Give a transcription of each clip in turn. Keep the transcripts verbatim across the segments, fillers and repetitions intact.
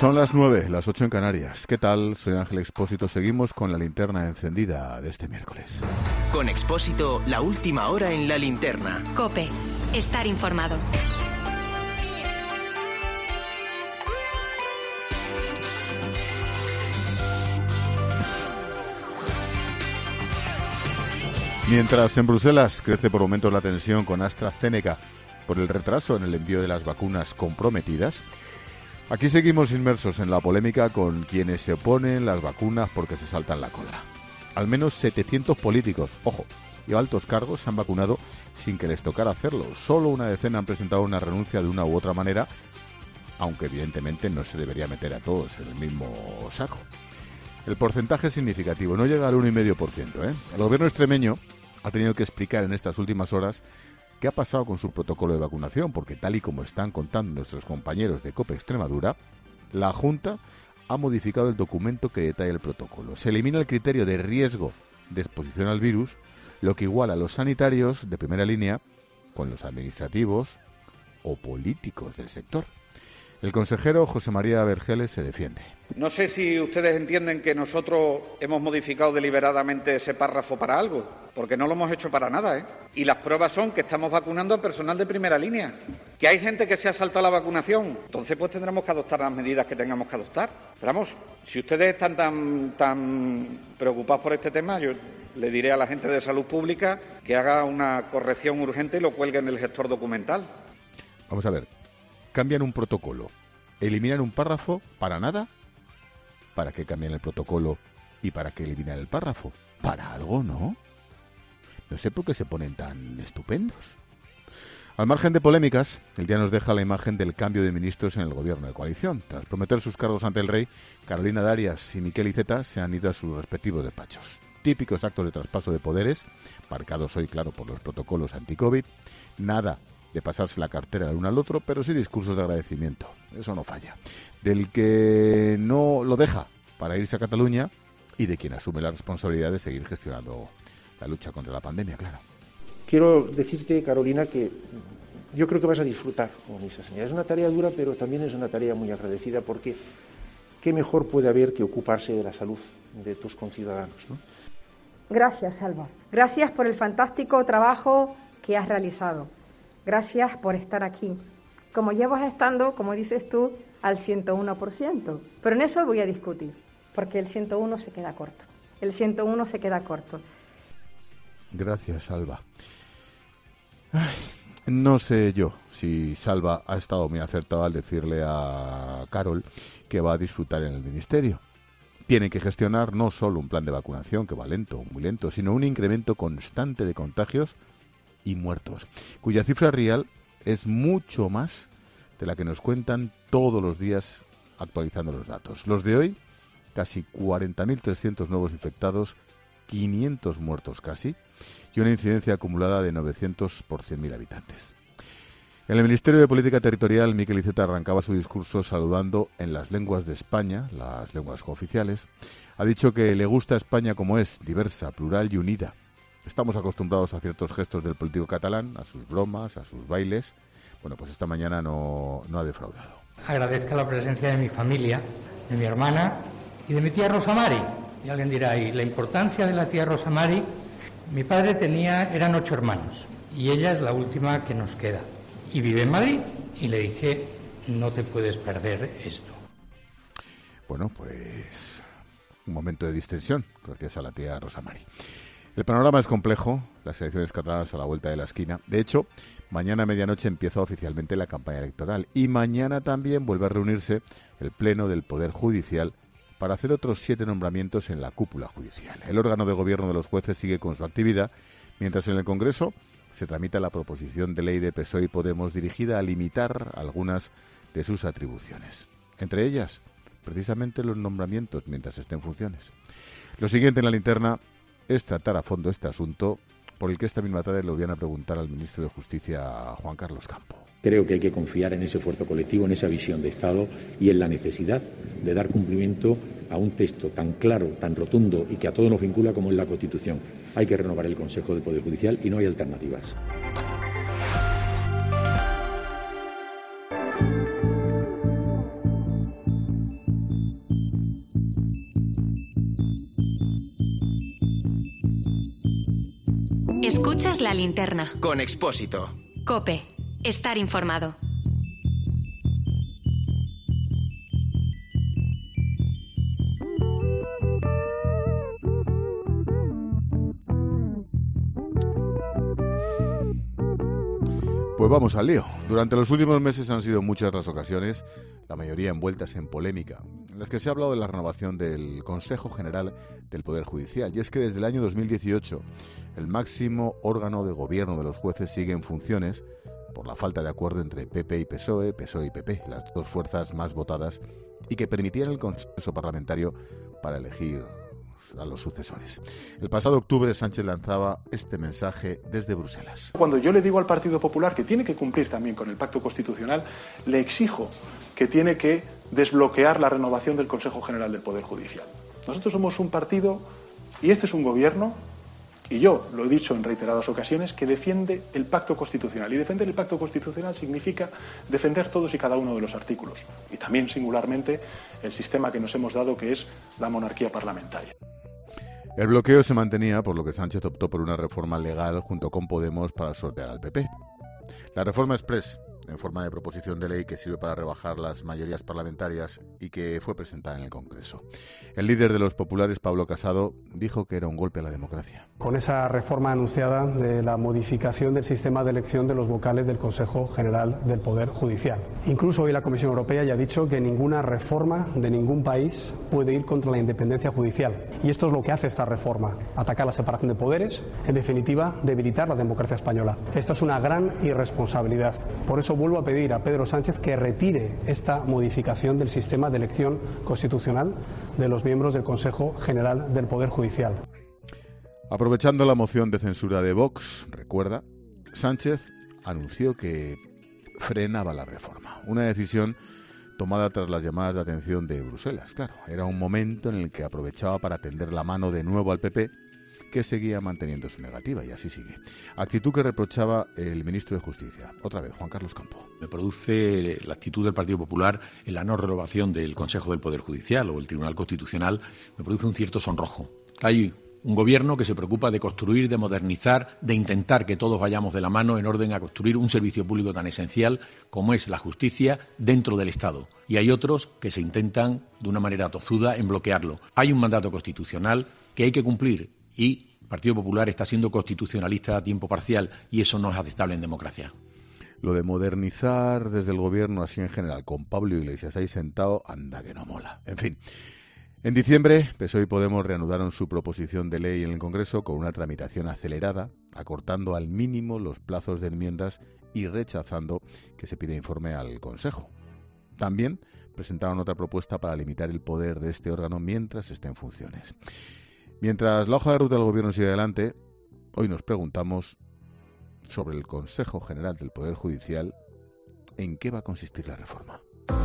Son las nueve, las ocho en Canarias. ¿Qué tal? Soy Ángel Expósito. Seguimos con la linterna encendida de este miércoles. Con Expósito, la última hora en la linterna. COPE. Estar informado. Mientras en Bruselas crece por momentos la tensión con AstraZeneca por el retraso en el envío de las vacunas comprometidas, aquí seguimos inmersos en la polémica con quienes se oponen las vacunas porque se saltan la cola. Al menos setecientos políticos, ojo, y altos cargos se han vacunado sin que les tocara hacerlo. Solo una decena han presentado una renuncia de una u otra manera, aunque evidentemente no se debería meter a todos en el mismo saco. El porcentaje es significativo, no llega al uno coma cinco por ciento, ¿eh? El gobierno extremeño ha tenido que explicar en estas últimas horas qué ha pasado con su protocolo de vacunación, porque tal y como están contando nuestros compañeros de COPE Extremadura, la Junta ha modificado el documento que detalla el protocolo. Se elimina el criterio de riesgo de exposición al virus, lo que iguala a los sanitarios de primera línea con los administrativos o políticos del sector. El consejero José María Vergeles se defiende. No sé si ustedes entienden que nosotros hemos modificado deliberadamente ese párrafo para algo, porque no lo hemos hecho para nada, ¿eh? Y las pruebas son que estamos vacunando al personal de primera línea. Que hay gente que se ha saltado la vacunación, entonces pues tendremos que adoptar las medidas que tengamos que adoptar. Pero vamos, si ustedes están tan, tan preocupados por este tema, yo le diré a la gente de salud pública que haga una corrección urgente y lo cuelgue en el gestor documental. Vamos a ver. Cambian un protocolo, eliminan un párrafo, ¿para nada? ¿Para qué cambian el protocolo y para qué eliminan el párrafo? Para algo, ¿no? No sé por qué se ponen tan estupendos. Al margen de polémicas, el día nos deja la imagen del cambio de ministros en el gobierno de coalición. Tras prometer sus cargos ante el rey, Carolina Darias y Miquel Iceta se han ido a sus respectivos despachos. Típicos actos de traspaso de poderes, marcados hoy, claro, por los protocolos anti-COVID. Nada de pasarse la cartera el uno al otro, pero sí discursos de agradecimiento. Eso no falla. Del que no lo deja para irse a Cataluña y de quien asume la responsabilidad de seguir gestionando la lucha contra la pandemia, claro. Quiero decirte, Carolina, que yo creo que vas a disfrutar con esa señal. Es una tarea dura, pero también es una tarea muy agradecida, porque qué mejor puede haber que ocuparse de la salud de tus conciudadanos, ¿no? Gracias, Salva. Gracias por el fantástico trabajo que has realizado. Gracias por estar aquí. Como llevas estando, como dices tú, al ciento uno por ciento. Pero en eso voy a discutir, porque el ciento uno se queda corto. El ciento uno se queda corto. Gracias, Salva. Ay, no sé yo si Salva ha estado muy acertado al decirle a Carol que va a disfrutar en el ministerio. Tiene que gestionar no solo un plan de vacunación, que va lento, muy lento, sino un incremento constante de contagios y muertos, cuya cifra real es mucho más de la que nos cuentan todos los días actualizando los datos. Los de hoy, casi cuarenta mil trescientos nuevos infectados, quinientos muertos casi, y una incidencia acumulada de novecientos por cien mil habitantes. En el Ministerio de Política Territorial, Miquel Iceta arrancaba su discurso saludando en las lenguas de España, las lenguas cooficiales. Ha dicho que le gusta España como es, diversa, plural y unida. Estamos acostumbrados a ciertos gestos del político catalán, a sus bromas, a sus bailes. Bueno, pues esta mañana no, no ha defraudado. Agradezco la presencia de mi familia, de mi hermana y de mi tía Rosa Mari. Y alguien dirá, ¿y la importancia de la tía Rosa Mari? Mi padre tenía, eran ocho hermanos, y ella es la última que nos queda. Y vive en Madrid. Y le dije, no te puedes perder esto. Bueno, pues un momento de distensión, gracias a la tía Rosa Mari. El panorama es complejo, las elecciones catalanas a la vuelta de la esquina. De hecho, mañana a medianoche empieza oficialmente la campaña electoral y mañana también vuelve a reunirse el Pleno del Poder Judicial para hacer otros siete nombramientos en la cúpula judicial. El órgano de gobierno de los jueces sigue con su actividad, mientras en el Congreso se tramita la proposición de ley de P S O E y Podemos dirigida a limitar algunas de sus atribuciones. Entre ellas, precisamente los nombramientos mientras esté en funciones. Lo siguiente en la linterna es tratar a fondo este asunto, por el que esta misma tarde le volvían a preguntar al ministro de Justicia, Juan Carlos Campo. Creo que hay que confiar en ese esfuerzo colectivo, en esa visión de Estado y en la necesidad de dar cumplimiento a un texto tan claro, tan rotundo y que a todos nos vincula como es la Constitución. Hay que renovar el Consejo del Poder Judicial y no hay alternativas. Escuchas La Linterna. Con Expósito. COPE. Estar informado. Pues vamos al lío. Durante los últimos meses han sido muchas las ocasiones, la mayoría envueltas en polémica, en las que se ha hablado de la renovación del Consejo General del Poder Judicial. Y es que desde el año dos mil dieciocho, el máximo órgano de gobierno de los jueces sigue en funciones por la falta de acuerdo entre P P y P S O E, P S O E y P P, las dos fuerzas más votadas, y que permitían el consenso parlamentario para elegir a los sucesores. El pasado octubre Sánchez lanzaba este mensaje desde Bruselas. Cuando yo le digo al Partido Popular que tiene que cumplir también con el pacto constitucional, le exijo que tiene que desbloquear la renovación del Consejo General del Poder Judicial. Nosotros somos un partido y este es un gobierno, y yo lo he dicho en reiteradas ocasiones, que defiende el pacto constitucional. Y defender el pacto constitucional significa defender todos y cada uno de los artículos. Y también, singularmente, el sistema que nos hemos dado, que es la monarquía parlamentaria. El bloqueo se mantenía, por lo que Sánchez optó por una reforma legal junto con Podemos para sortear al P P. La reforma exprés, en forma de proposición de ley que sirve para rebajar las mayorías parlamentarias y que fue presentada en el Congreso. El líder de los populares, Pablo Casado, dijo que era un golpe a la democracia. Con esa reforma anunciada de la modificación del sistema de elección de los vocales del Consejo General del Poder Judicial. Incluso hoy la Comisión Europea ya ha dicho que ninguna reforma de ningún país puede ir contra la independencia judicial. Y esto es lo que hace esta reforma, atacar la separación de poderes, en definitiva, debilitar la democracia española. Esto es una gran irresponsabilidad. Por eso vuelvo a pedir a Pedro Sánchez que retire esta modificación del sistema de elección constitucional de los miembros del Consejo General del Poder Judicial. Aprovechando la moción de censura de Vox, recuerda, Sánchez anunció que frenaba la reforma. Una decisión tomada tras las llamadas de atención de Bruselas. Claro, era un momento en el que aprovechaba para tender la mano de nuevo al P P, que seguía manteniendo su negativa, y así sigue. Actitud que reprochaba el ministro de Justicia. Otra vez, Juan Carlos Campo. Me produce la actitud del Partido Popular en la no renovación del Consejo del Poder Judicial o el Tribunal Constitucional, me produce un cierto sonrojo. Hay un gobierno que se preocupa de construir, de modernizar, de intentar que todos vayamos de la mano en orden a construir un servicio público tan esencial como es la justicia dentro del Estado. Y hay otros que se intentan, de una manera tozuda, en bloquearlo. Hay un mandato constitucional que hay que cumplir y el Partido Popular está siendo constitucionalista a tiempo parcial y eso no es aceptable en democracia. Lo de modernizar desde el gobierno así en general, con Pablo Iglesias ahí sentado, anda que no mola. En fin, en diciembre P S O E y Podemos reanudaron su proposición de ley en el Congreso con una tramitación acelerada, acortando al mínimo los plazos de enmiendas y rechazando que se pida informe al Consejo. También presentaron otra propuesta para limitar el poder de este órgano mientras esté en funciones. Mientras la hoja de ruta del Gobierno sigue adelante, hoy nos preguntamos sobre el Consejo General del Poder Judicial, ¿en qué va a consistir la reforma?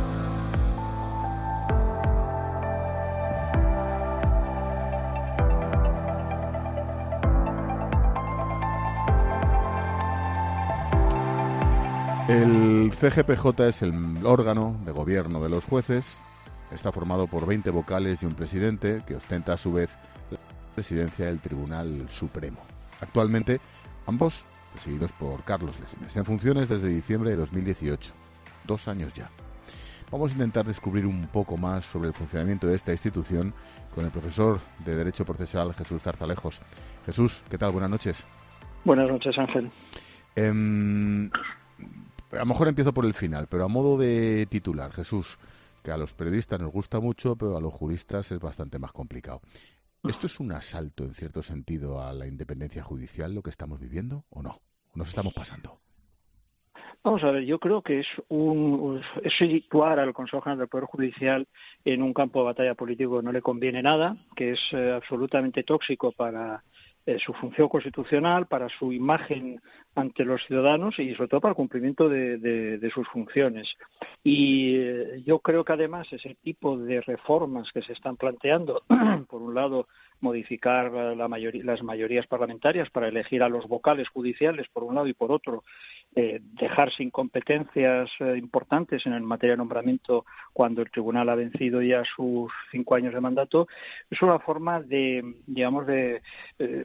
El C G P J es el órgano de gobierno de los jueces. Está formado por veinte vocales y un presidente que ostenta a su vez la presidencia del Tribunal Supremo. Actualmente, ambos presididos por Carlos Lesmes, en funciones desde diciembre de dos mil dieciocho, dos años ya. Vamos a intentar descubrir un poco más sobre el funcionamiento de esta institución con el profesor de Derecho Procesal, Jesús Zarzalejos. Jesús, ¿qué tal? Buenas noches. Buenas noches, Ángel. Eh, a lo mejor empiezo por el final, pero a modo de titular, Jesús, que a los periodistas nos gusta mucho, pero a los juristas es bastante más complicado. ¿Esto es un asalto, en cierto sentido, a la independencia judicial, lo que estamos viviendo, o no? ¿O nos estamos pasando? Vamos a ver, yo creo que es, un, es situar al Consejo General del Poder Judicial en un campo de batalla político que no le conviene nada, que es eh, absolutamente tóxico para eh, su función constitucional, para su imagen ante los ciudadanos y sobre todo para el cumplimiento de, de, de sus funciones. Y eh, yo creo que además ese tipo de reformas que se están planteando, por un lado, modificar la mayoría, las mayorías parlamentarias para elegir a los vocales judiciales, por un lado, y por otro, eh, dejar sin competencias eh, importantes en materia de nombramiento cuando el tribunal ha vencido ya sus cinco años de mandato, es una forma de, digamos, de eh,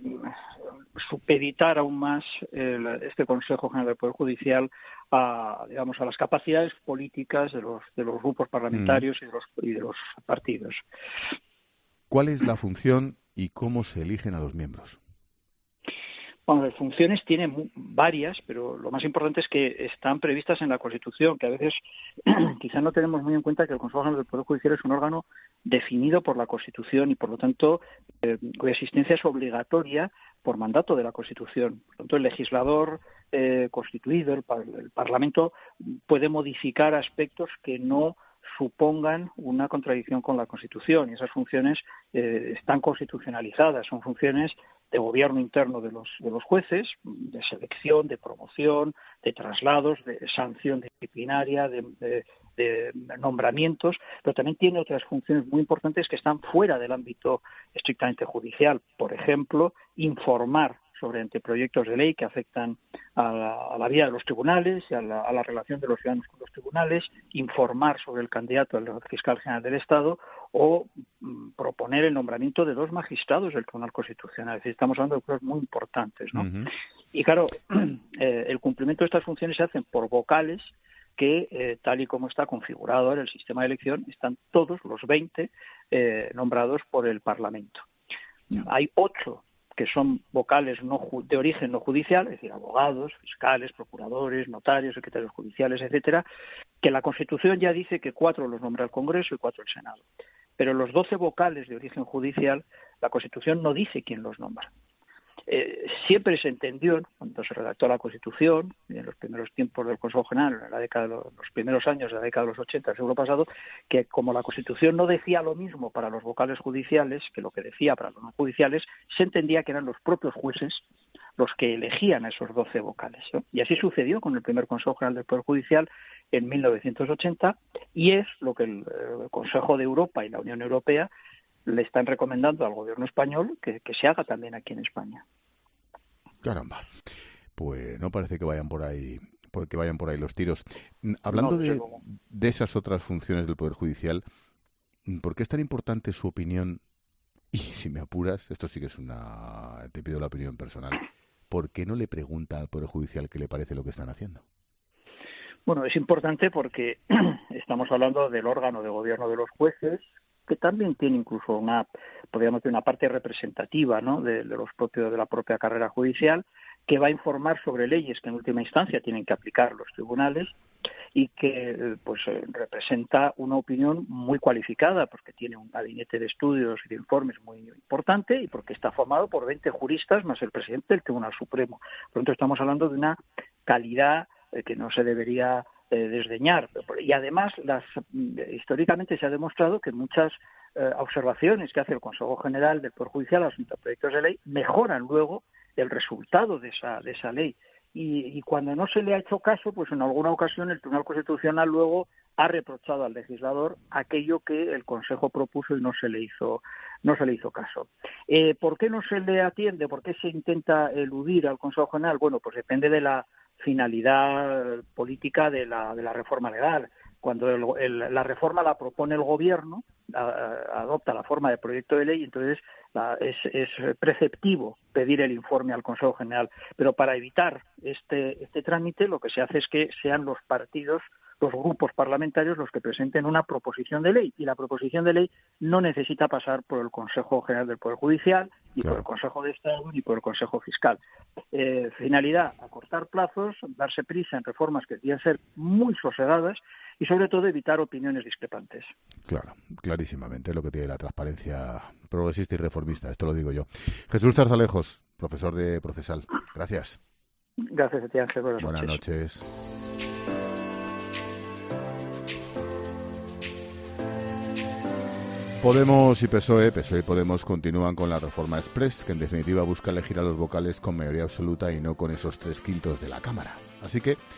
supeditar aún más el, este Consejo General del Poder Judicial a, digamos, a las capacidades políticas de los de los grupos parlamentarios mm. y de los y de los partidos. ¿Cuál es la función y cómo se eligen a los miembros? Bueno, las funciones tienen varias, pero lo más importante es que están previstas en la Constitución, que a veces quizá no tenemos muy en cuenta que el Consejo General del Poder Judicial es un órgano definido por la Constitución y, por lo tanto, eh, cuya existencia es obligatoria por mandato de la Constitución. Por lo tanto, el legislador eh, constituido, el, par- el Parlamento, puede modificar aspectos que no supongan una contradicción con la Constitución, y esas funciones eh, están constitucionalizadas, son funciones de gobierno interno de los de los jueces, de selección, de promoción, de traslados, de sanción disciplinaria, de, de, de nombramientos, pero también tiene otras funciones muy importantes que están fuera del ámbito estrictamente judicial. Por ejemplo, informar sobre anteproyectos de ley que afectan a la, a la vida de los tribunales y a la, a la relación de los ciudadanos con los tribunales, informar sobre el candidato al fiscal general del Estado o mm, proponer el nombramiento de dos magistrados del Tribunal Constitucional. Es decir, estamos hablando de cosas muy importantes, ¿no? Uh-huh. Y claro, eh, el cumplimiento de estas funciones se hacen por vocales que, eh, tal y como está configurado ahora el sistema de elección, están todos los veinte eh, nombrados por el Parlamento. Yeah. Hay ocho que son vocales no ju- de origen no judicial, es decir, abogados, fiscales, procuradores, notarios, secretarios judiciales, etcétera, que la Constitución ya dice que cuatro los nombra el Congreso y cuatro el Senado. Pero los doce vocales de origen judicial, la Constitución no dice quién los nombra. Eh, siempre se entendió, cuando se redactó la Constitución, en los primeros tiempos del Consejo General, en la década de los, los primeros años de la década de los ochenta del siglo pasado, que como la Constitución no decía lo mismo para los vocales judiciales que lo que decía para los no judiciales, se entendía que eran los propios jueces los que elegían a esos doce vocales, ¿no? Y así sucedió con el primer Consejo General del Poder Judicial en mil novecientos ochenta, y es lo que el, el Consejo de Europa y la Unión Europea le están recomendando al gobierno español que, que se haga también aquí en España. Caramba, pues no parece que vayan por ahí, porque vayan por ahí los tiros. Hablando no, de, de esas otras funciones del Poder Judicial, ¿por qué es tan importante su opinión? Y si me apuras, esto sí que es una, te pido la opinión personal, ¿por qué no le pregunta al Poder Judicial qué le parece lo que están haciendo? Bueno, es importante porque estamos hablando del órgano de gobierno de los jueces, que también tiene incluso una, podríamos decir, una parte representativa, ¿no?, de, de los propios de la propia carrera judicial, que va a informar sobre leyes que en última instancia tienen que aplicar los tribunales y que pues representa una opinión muy cualificada porque tiene un gabinete de estudios y de informes muy importante y porque está formado por veinte juristas más el presidente del Tribunal Supremo. Por lo tanto, estamos hablando de una calidad eh, que no se debería Eh, desdeñar. Y además, las, históricamente se ha demostrado que muchas eh, observaciones que hace el Consejo General del Poder Judicial a los proyectos de ley mejoran luego el resultado de esa, de esa ley. Y, y cuando no se le ha hecho caso, pues en alguna ocasión el Tribunal Constitucional luego ha reprochado al legislador aquello que el Consejo propuso y no se le hizo, no se le hizo caso. Eh, ¿Por qué no se le atiende? ¿Por qué se intenta eludir al Consejo General? Bueno, pues depende de la finalidad política de la, de la reforma legal. Cuando el, el, la reforma la propone el gobierno, a, adopta la forma de proyecto de ley, entonces la, es, es preceptivo pedir el informe al Consejo General. Pero para evitar este, este trámite, lo que se hace es que sean los partidos, los grupos parlamentarios los que presenten una proposición de ley, y la proposición de ley no necesita pasar por el Consejo General del Poder Judicial, ni claro. por el Consejo de Estado, ni por el Consejo Fiscal. Eh, finalidad, acortar plazos, darse prisa en reformas que deben ser muy sosegadas y, sobre todo, evitar opiniones discrepantes. Claro, clarísimamente, lo que tiene la transparencia progresista y reformista, esto lo digo yo. Jesús Zarzalejos, profesor de Procesal, gracias. Gracias a ti, Ángel. Buenas, Buenas noches. noches. Podemos y P S O E, P S O E y Podemos continúan con la reforma express, que en definitiva busca elegir a los vocales con mayoría absoluta y no con esos tres quintos de la Cámara. Así que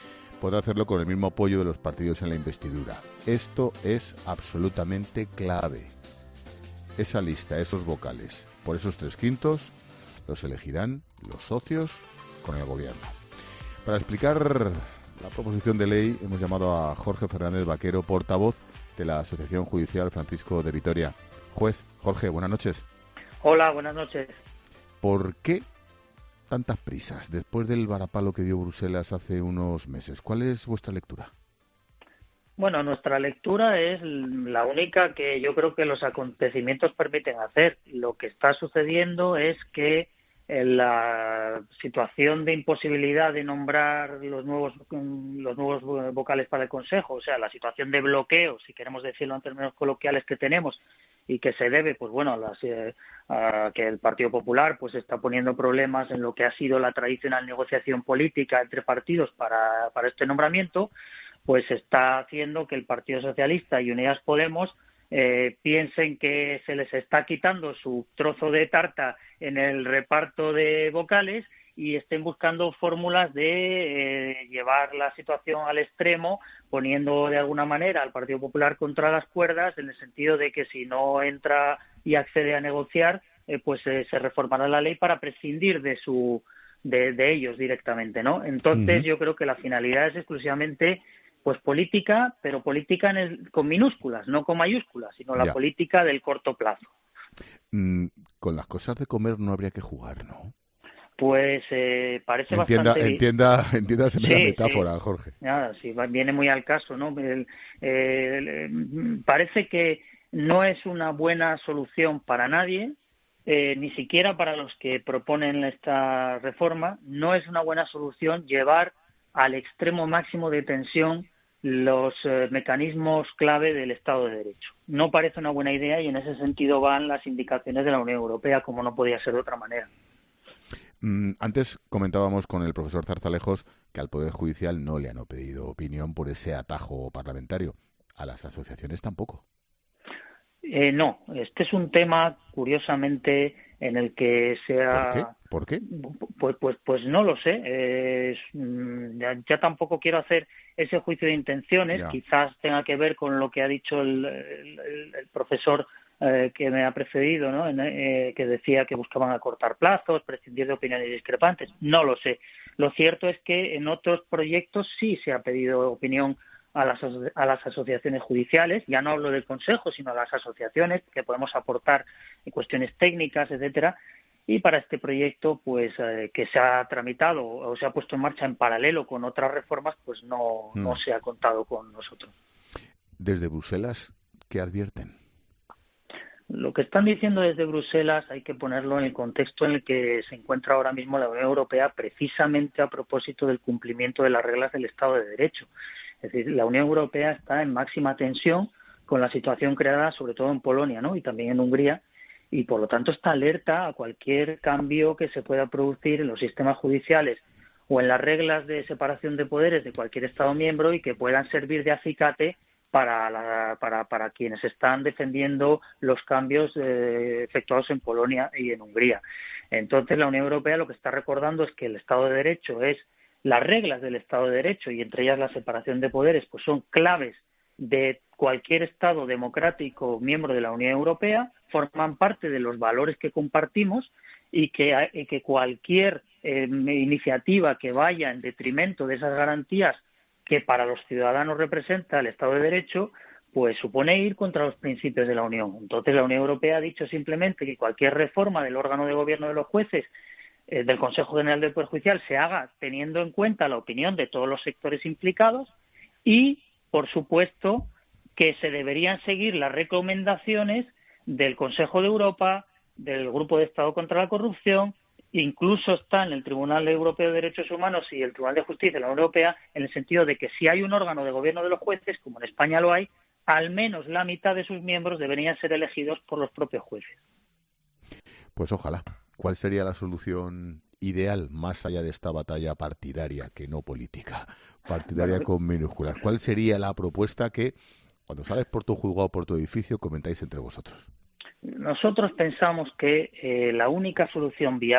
podrá hacerlo con el mismo apoyo de los partidos en la investidura. Esto es absolutamente clave. Esa lista, esos vocales, por esos tres quintos, los elegirán los socios con el gobierno. Para explicar la proposición de ley hemos llamado a Jorge Fernández Vaquero, portavoz de la Asociación Judicial Francisco de Vitoria. Juez, Jorge, buenas noches. Hola, buenas noches. ¿Por qué tantas prisas después del varapalo que dio Bruselas hace unos meses? ¿Cuál es vuestra lectura? Bueno, nuestra lectura es la única que yo creo que los acontecimientos permiten hacer. Lo que está sucediendo es que en la situación de imposibilidad de nombrar los nuevos los nuevos vocales para el Consejo, o sea, la situación de bloqueo, si queremos decirlo en términos coloquiales, que tenemos y que se debe, pues bueno, a, las, eh, a que el Partido Popular pues está poniendo problemas en lo que ha sido la tradicional negociación política entre partidos para, para este nombramiento, pues está haciendo que el Partido Socialista y Unidas Podemos eh, piensen que se les está quitando su trozo de tarta en el reparto de vocales y estén buscando fórmulas de eh, llevar la situación al extremo, poniendo de alguna manera al Partido Popular contra las cuerdas, en el sentido de que si no entra y accede a negociar, eh, pues eh, se reformará la ley para prescindir de su de, de ellos directamente, ¿no? Entonces, uh-huh. yo creo que la finalidad es exclusivamente pues política, pero política en el, con minúsculas, no con mayúsculas, sino la ya. política del corto plazo. Mm, con las cosas de comer no habría que jugar, ¿no? Pues eh, parece entienda, bastante... Entienda, entiéndaseme sí, la metáfora, sí. Jorge. Nada, sí, viene muy al caso, ¿no? El, el, parece que no es una buena solución para nadie, eh, ni siquiera para los que proponen esta reforma, no es una buena solución llevar al extremo máximo de tensión los eh, mecanismos clave del Estado de Derecho. No parece una buena idea y en ese sentido van las indicaciones de la Unión Europea, como no podía ser de otra manera. Mm, antes comentábamos con el profesor Zarzalejos que al Poder Judicial no le han pedido opinión por ese atajo parlamentario. A las asociaciones tampoco. Eh, no, este es un tema, curiosamente, en el que se ha... ¿Por qué? ¿Por qué? Pues, pues, pues no lo sé. Eh, ya, ya tampoco quiero hacer ese juicio de intenciones. Ya. Quizás tenga que ver con lo que ha dicho el, el, el profesor eh, que me ha precedido, ¿no? En, eh, que decía que buscaban acortar plazos, prescindir de opiniones discrepantes. No lo sé. Lo cierto es que en otros proyectos sí se ha pedido opinión a las, a las asociaciones judiciales. Ya no hablo del Consejo, sino a las asociaciones, que podemos aportar en cuestiones técnicas, etcétera. Y para este proyecto, pues eh, que se ha tramitado o se ha puesto en marcha en paralelo con otras reformas, pues no, mm. no se ha contado con nosotros. Desde Bruselas, ¿qué advierten? Lo que están diciendo desde Bruselas hay que ponerlo en el contexto en el que se encuentra ahora mismo la Unión Europea, precisamente a propósito del cumplimiento de las reglas del Estado de Derecho. Es decir, la Unión Europea está en máxima tensión con la situación creada sobre todo en Polonia, ¿no? Y también en Hungría, y por lo tanto está alerta a cualquier cambio que se pueda producir en los sistemas judiciales o en las reglas de separación de poderes de cualquier Estado miembro y que puedan servir de acicate para, la, para, para quienes están defendiendo los cambios eh, efectuados en Polonia y en Hungría. Entonces, la Unión Europea lo que está recordando es que el Estado de Derecho es las reglas del Estado de Derecho, y entre ellas la separación de poderes, pues son claves de cualquier Estado democrático miembro de la Unión Europea, forman parte de los valores que compartimos y que, y que cualquier eh, iniciativa que vaya en detrimento de esas garantías que para los ciudadanos representa el Estado de Derecho, pues supone ir contra los principios de la Unión. Entonces la Unión Europea ha dicho simplemente que cualquier reforma del órgano de gobierno de los jueces, eh, del Consejo General del Poder Judicial, se haga teniendo en cuenta la opinión de todos los sectores implicados y, por supuesto, que se deberían seguir las recomendaciones del Consejo de Europa, del Grupo de Estado contra la Corrupción, incluso está en el Tribunal Europeo de Derechos Humanos y el Tribunal de Justicia de la Unión Europea, en el sentido de que si hay un órgano de gobierno de los jueces, como en España lo hay, al menos la mitad de sus miembros deberían ser elegidos por los propios jueces. Pues ojalá. ¿Cuál sería la solución ideal, más allá de esta batalla partidaria, que no política, partidaria bueno, con minúsculas? ¿Cuál sería la propuesta que, cuando sales por tu juzgado o por tu edificio, comentáis entre vosotros? Nosotros pensamos que eh, la única solución viable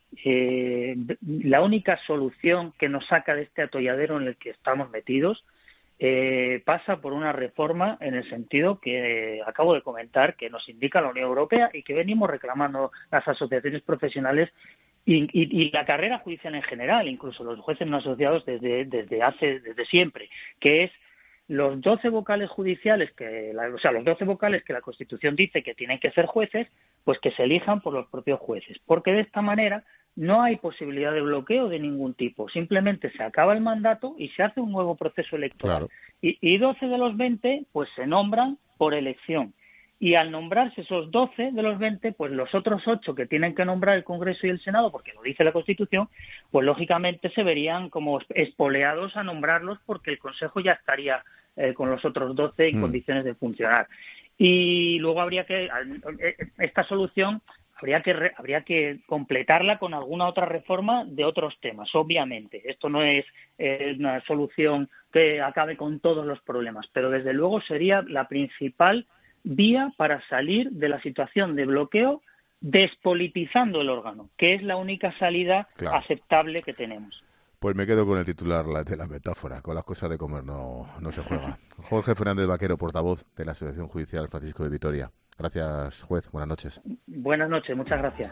eh, la única solución que nos saca de este atolladero en el que estamos metidos eh, pasa por una reforma en el sentido que eh, acabo de comentar, que nos indica la Unión Europea y que venimos reclamando las asociaciones profesionales y, y, y la carrera judicial en general, incluso los jueces no asociados desde, desde hace desde siempre, que es los doce vocales judiciales, que la, o sea, los doce vocales que la Constitución dice que tienen que ser jueces, pues que se elijan por los propios jueces, porque de esta manera no hay posibilidad de bloqueo de ningún tipo, simplemente se acaba el mandato y se hace un nuevo proceso electoral. Claro. Y, y doce de los veinte pues se nombran por elección. Y al nombrarse esos doce de los veinte, pues los otros ocho que tienen que nombrar el Congreso y el Senado, porque lo dice la Constitución, pues lógicamente se verían como espoleados a nombrarlos porque el Consejo ya estaría eh, con los otros doce en mm. condiciones de funcionar. Y luego habría que, esta solución habría que habría que completarla con alguna otra reforma de otros temas, obviamente. Esto no es eh, una solución que acabe con todos los problemas, pero desde luego sería la principal vía para salir de la situación de bloqueo despolitizando el órgano, que es la única salida claro. aceptable que tenemos. Pues me quedo con el titular de la metáfora, con las cosas de comer no, no se juega. Jorge Fernández Vaquero, portavoz de la Asociación Judicial Francisco de Vitoria. Gracias, juez. Buenas noches. Buenas noches, muchas gracias.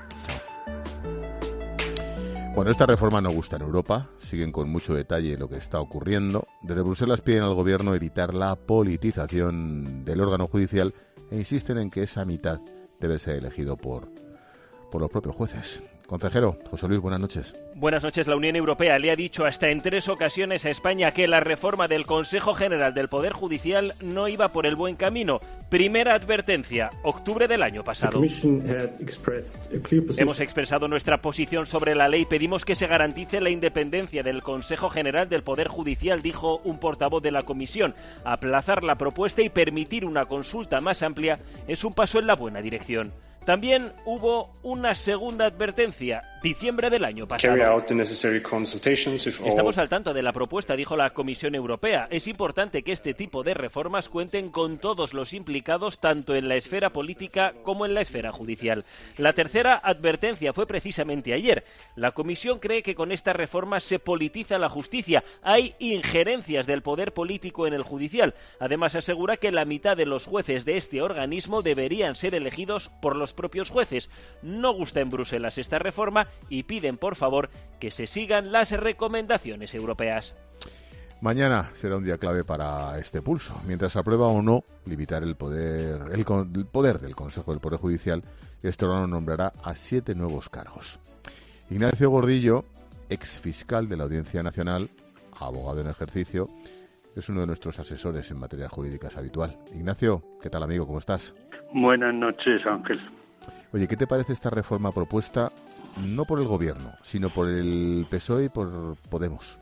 Bueno, esta reforma no gusta en Europa. Siguen con mucho detalle lo que está ocurriendo. Desde Bruselas piden al gobierno evitar la politización del órgano judicial e insisten en que esa mitad debe ser elegido por, por los propios jueces. Consejero, José Luis, buenas noches. Buenas noches. La Unión Europea le ha dicho hasta en tres ocasiones a España que la reforma del Consejo General del Poder Judicial no iba por el buen camino. Primera advertencia, octubre del año pasado. Hemos expresado nuestra posición sobre la ley. Pedimos que se garantice la independencia del Consejo General del Poder Judicial, dijo un portavoz de la Comisión. Aplazar la propuesta y permitir una consulta más amplia es un paso en la buena dirección. También hubo una segunda advertencia, diciembre del año pasado. Estamos al tanto de la propuesta, dijo la Comisión Europea. Es importante que este tipo de reformas cuenten con todos los implicados, tanto en la esfera política como en la esfera judicial. La tercera advertencia fue precisamente ayer. La Comisión cree que con esta reforma se politiza la justicia. Hay injerencias del poder político en el judicial. Además, asegura que la mitad de los jueces de este organismo deberían ser elegidos por los propios jueces. No gusta en Bruselas esta reforma y piden, por favor, que se sigan las recomendaciones europeas. Mañana será un día clave para este pulso. Mientras se aprueba o no limitar el poder, el, el poder del Consejo del Poder Judicial, este órgano nombrará a siete nuevos cargos. Ignacio Gordillo, exfiscal de la Audiencia Nacional, abogado en ejercicio, es uno de nuestros asesores en materias jurídicas habitual. Ignacio, ¿qué tal, amigo? ¿Cómo estás? Buenas noches, Ángel. Oye, ¿qué te parece esta reforma propuesta no por el Gobierno, sino por el P S O E y por Podemos?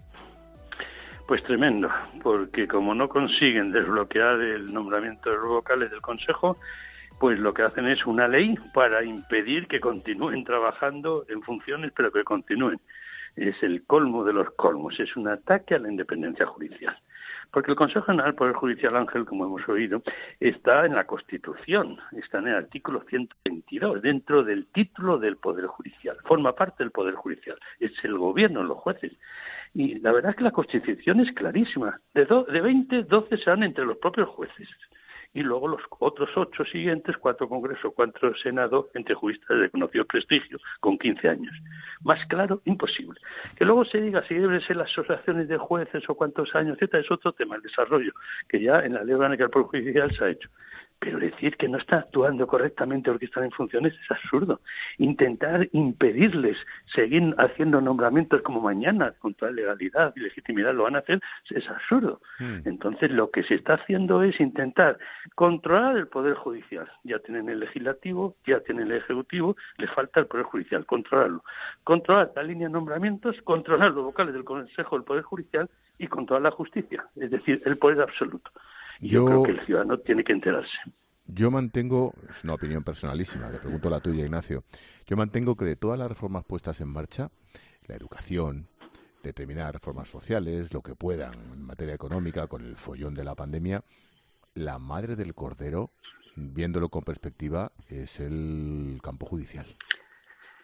Pues tremendo, porque como no consiguen desbloquear el nombramiento de los vocales del Consejo, pues lo que hacen es una ley para impedir que continúen trabajando en funciones, pero que continúen. Es el colmo de los colmos, es un ataque a la independencia judicial. Porque el Consejo General del Poder Judicial, Ángel, como hemos oído, está en la Constitución, está en el artículo ciento veintidós, dentro del título del Poder Judicial, forma parte del Poder Judicial, es el Gobierno, los jueces. Y la verdad es que la Constitución es clarísima, de, do, de veinte, doce se dan entre los propios jueces. Y luego los otros ocho siguientes, cuatro Congresos, cuatro Senado, entre juristas de conocido prestigio, con quince años. Más claro, imposible. Que luego se diga si deben ser las asociaciones de jueces o cuántos años, etcétera, es otro tema, el desarrollo, que ya en la ley orgánica del Poder Judicial se ha hecho. Pero decir que no está actuando correctamente porque están en funciones es absurdo. Intentar impedirles seguir haciendo nombramientos como mañana, con toda legalidad y legitimidad lo van a hacer, es absurdo. Mm. Entonces lo que se está haciendo es intentar controlar el Poder Judicial. Ya tienen el Legislativo, ya tienen el Ejecutivo, les falta el Poder Judicial, controlarlo. Controlar la línea de nombramientos, controlar los vocales del Consejo del Poder Judicial y controlar la justicia, es decir, el poder absoluto. Yo, yo creo que el ciudadano tiene que enterarse. Yo mantengo, es una opinión personalísima, te pregunto la tuya, Ignacio, yo mantengo que de todas las reformas puestas en marcha, la educación, determinadas reformas sociales, lo que puedan en materia económica, con el follón de la pandemia, la madre del cordero, viéndolo con perspectiva, es el campo judicial.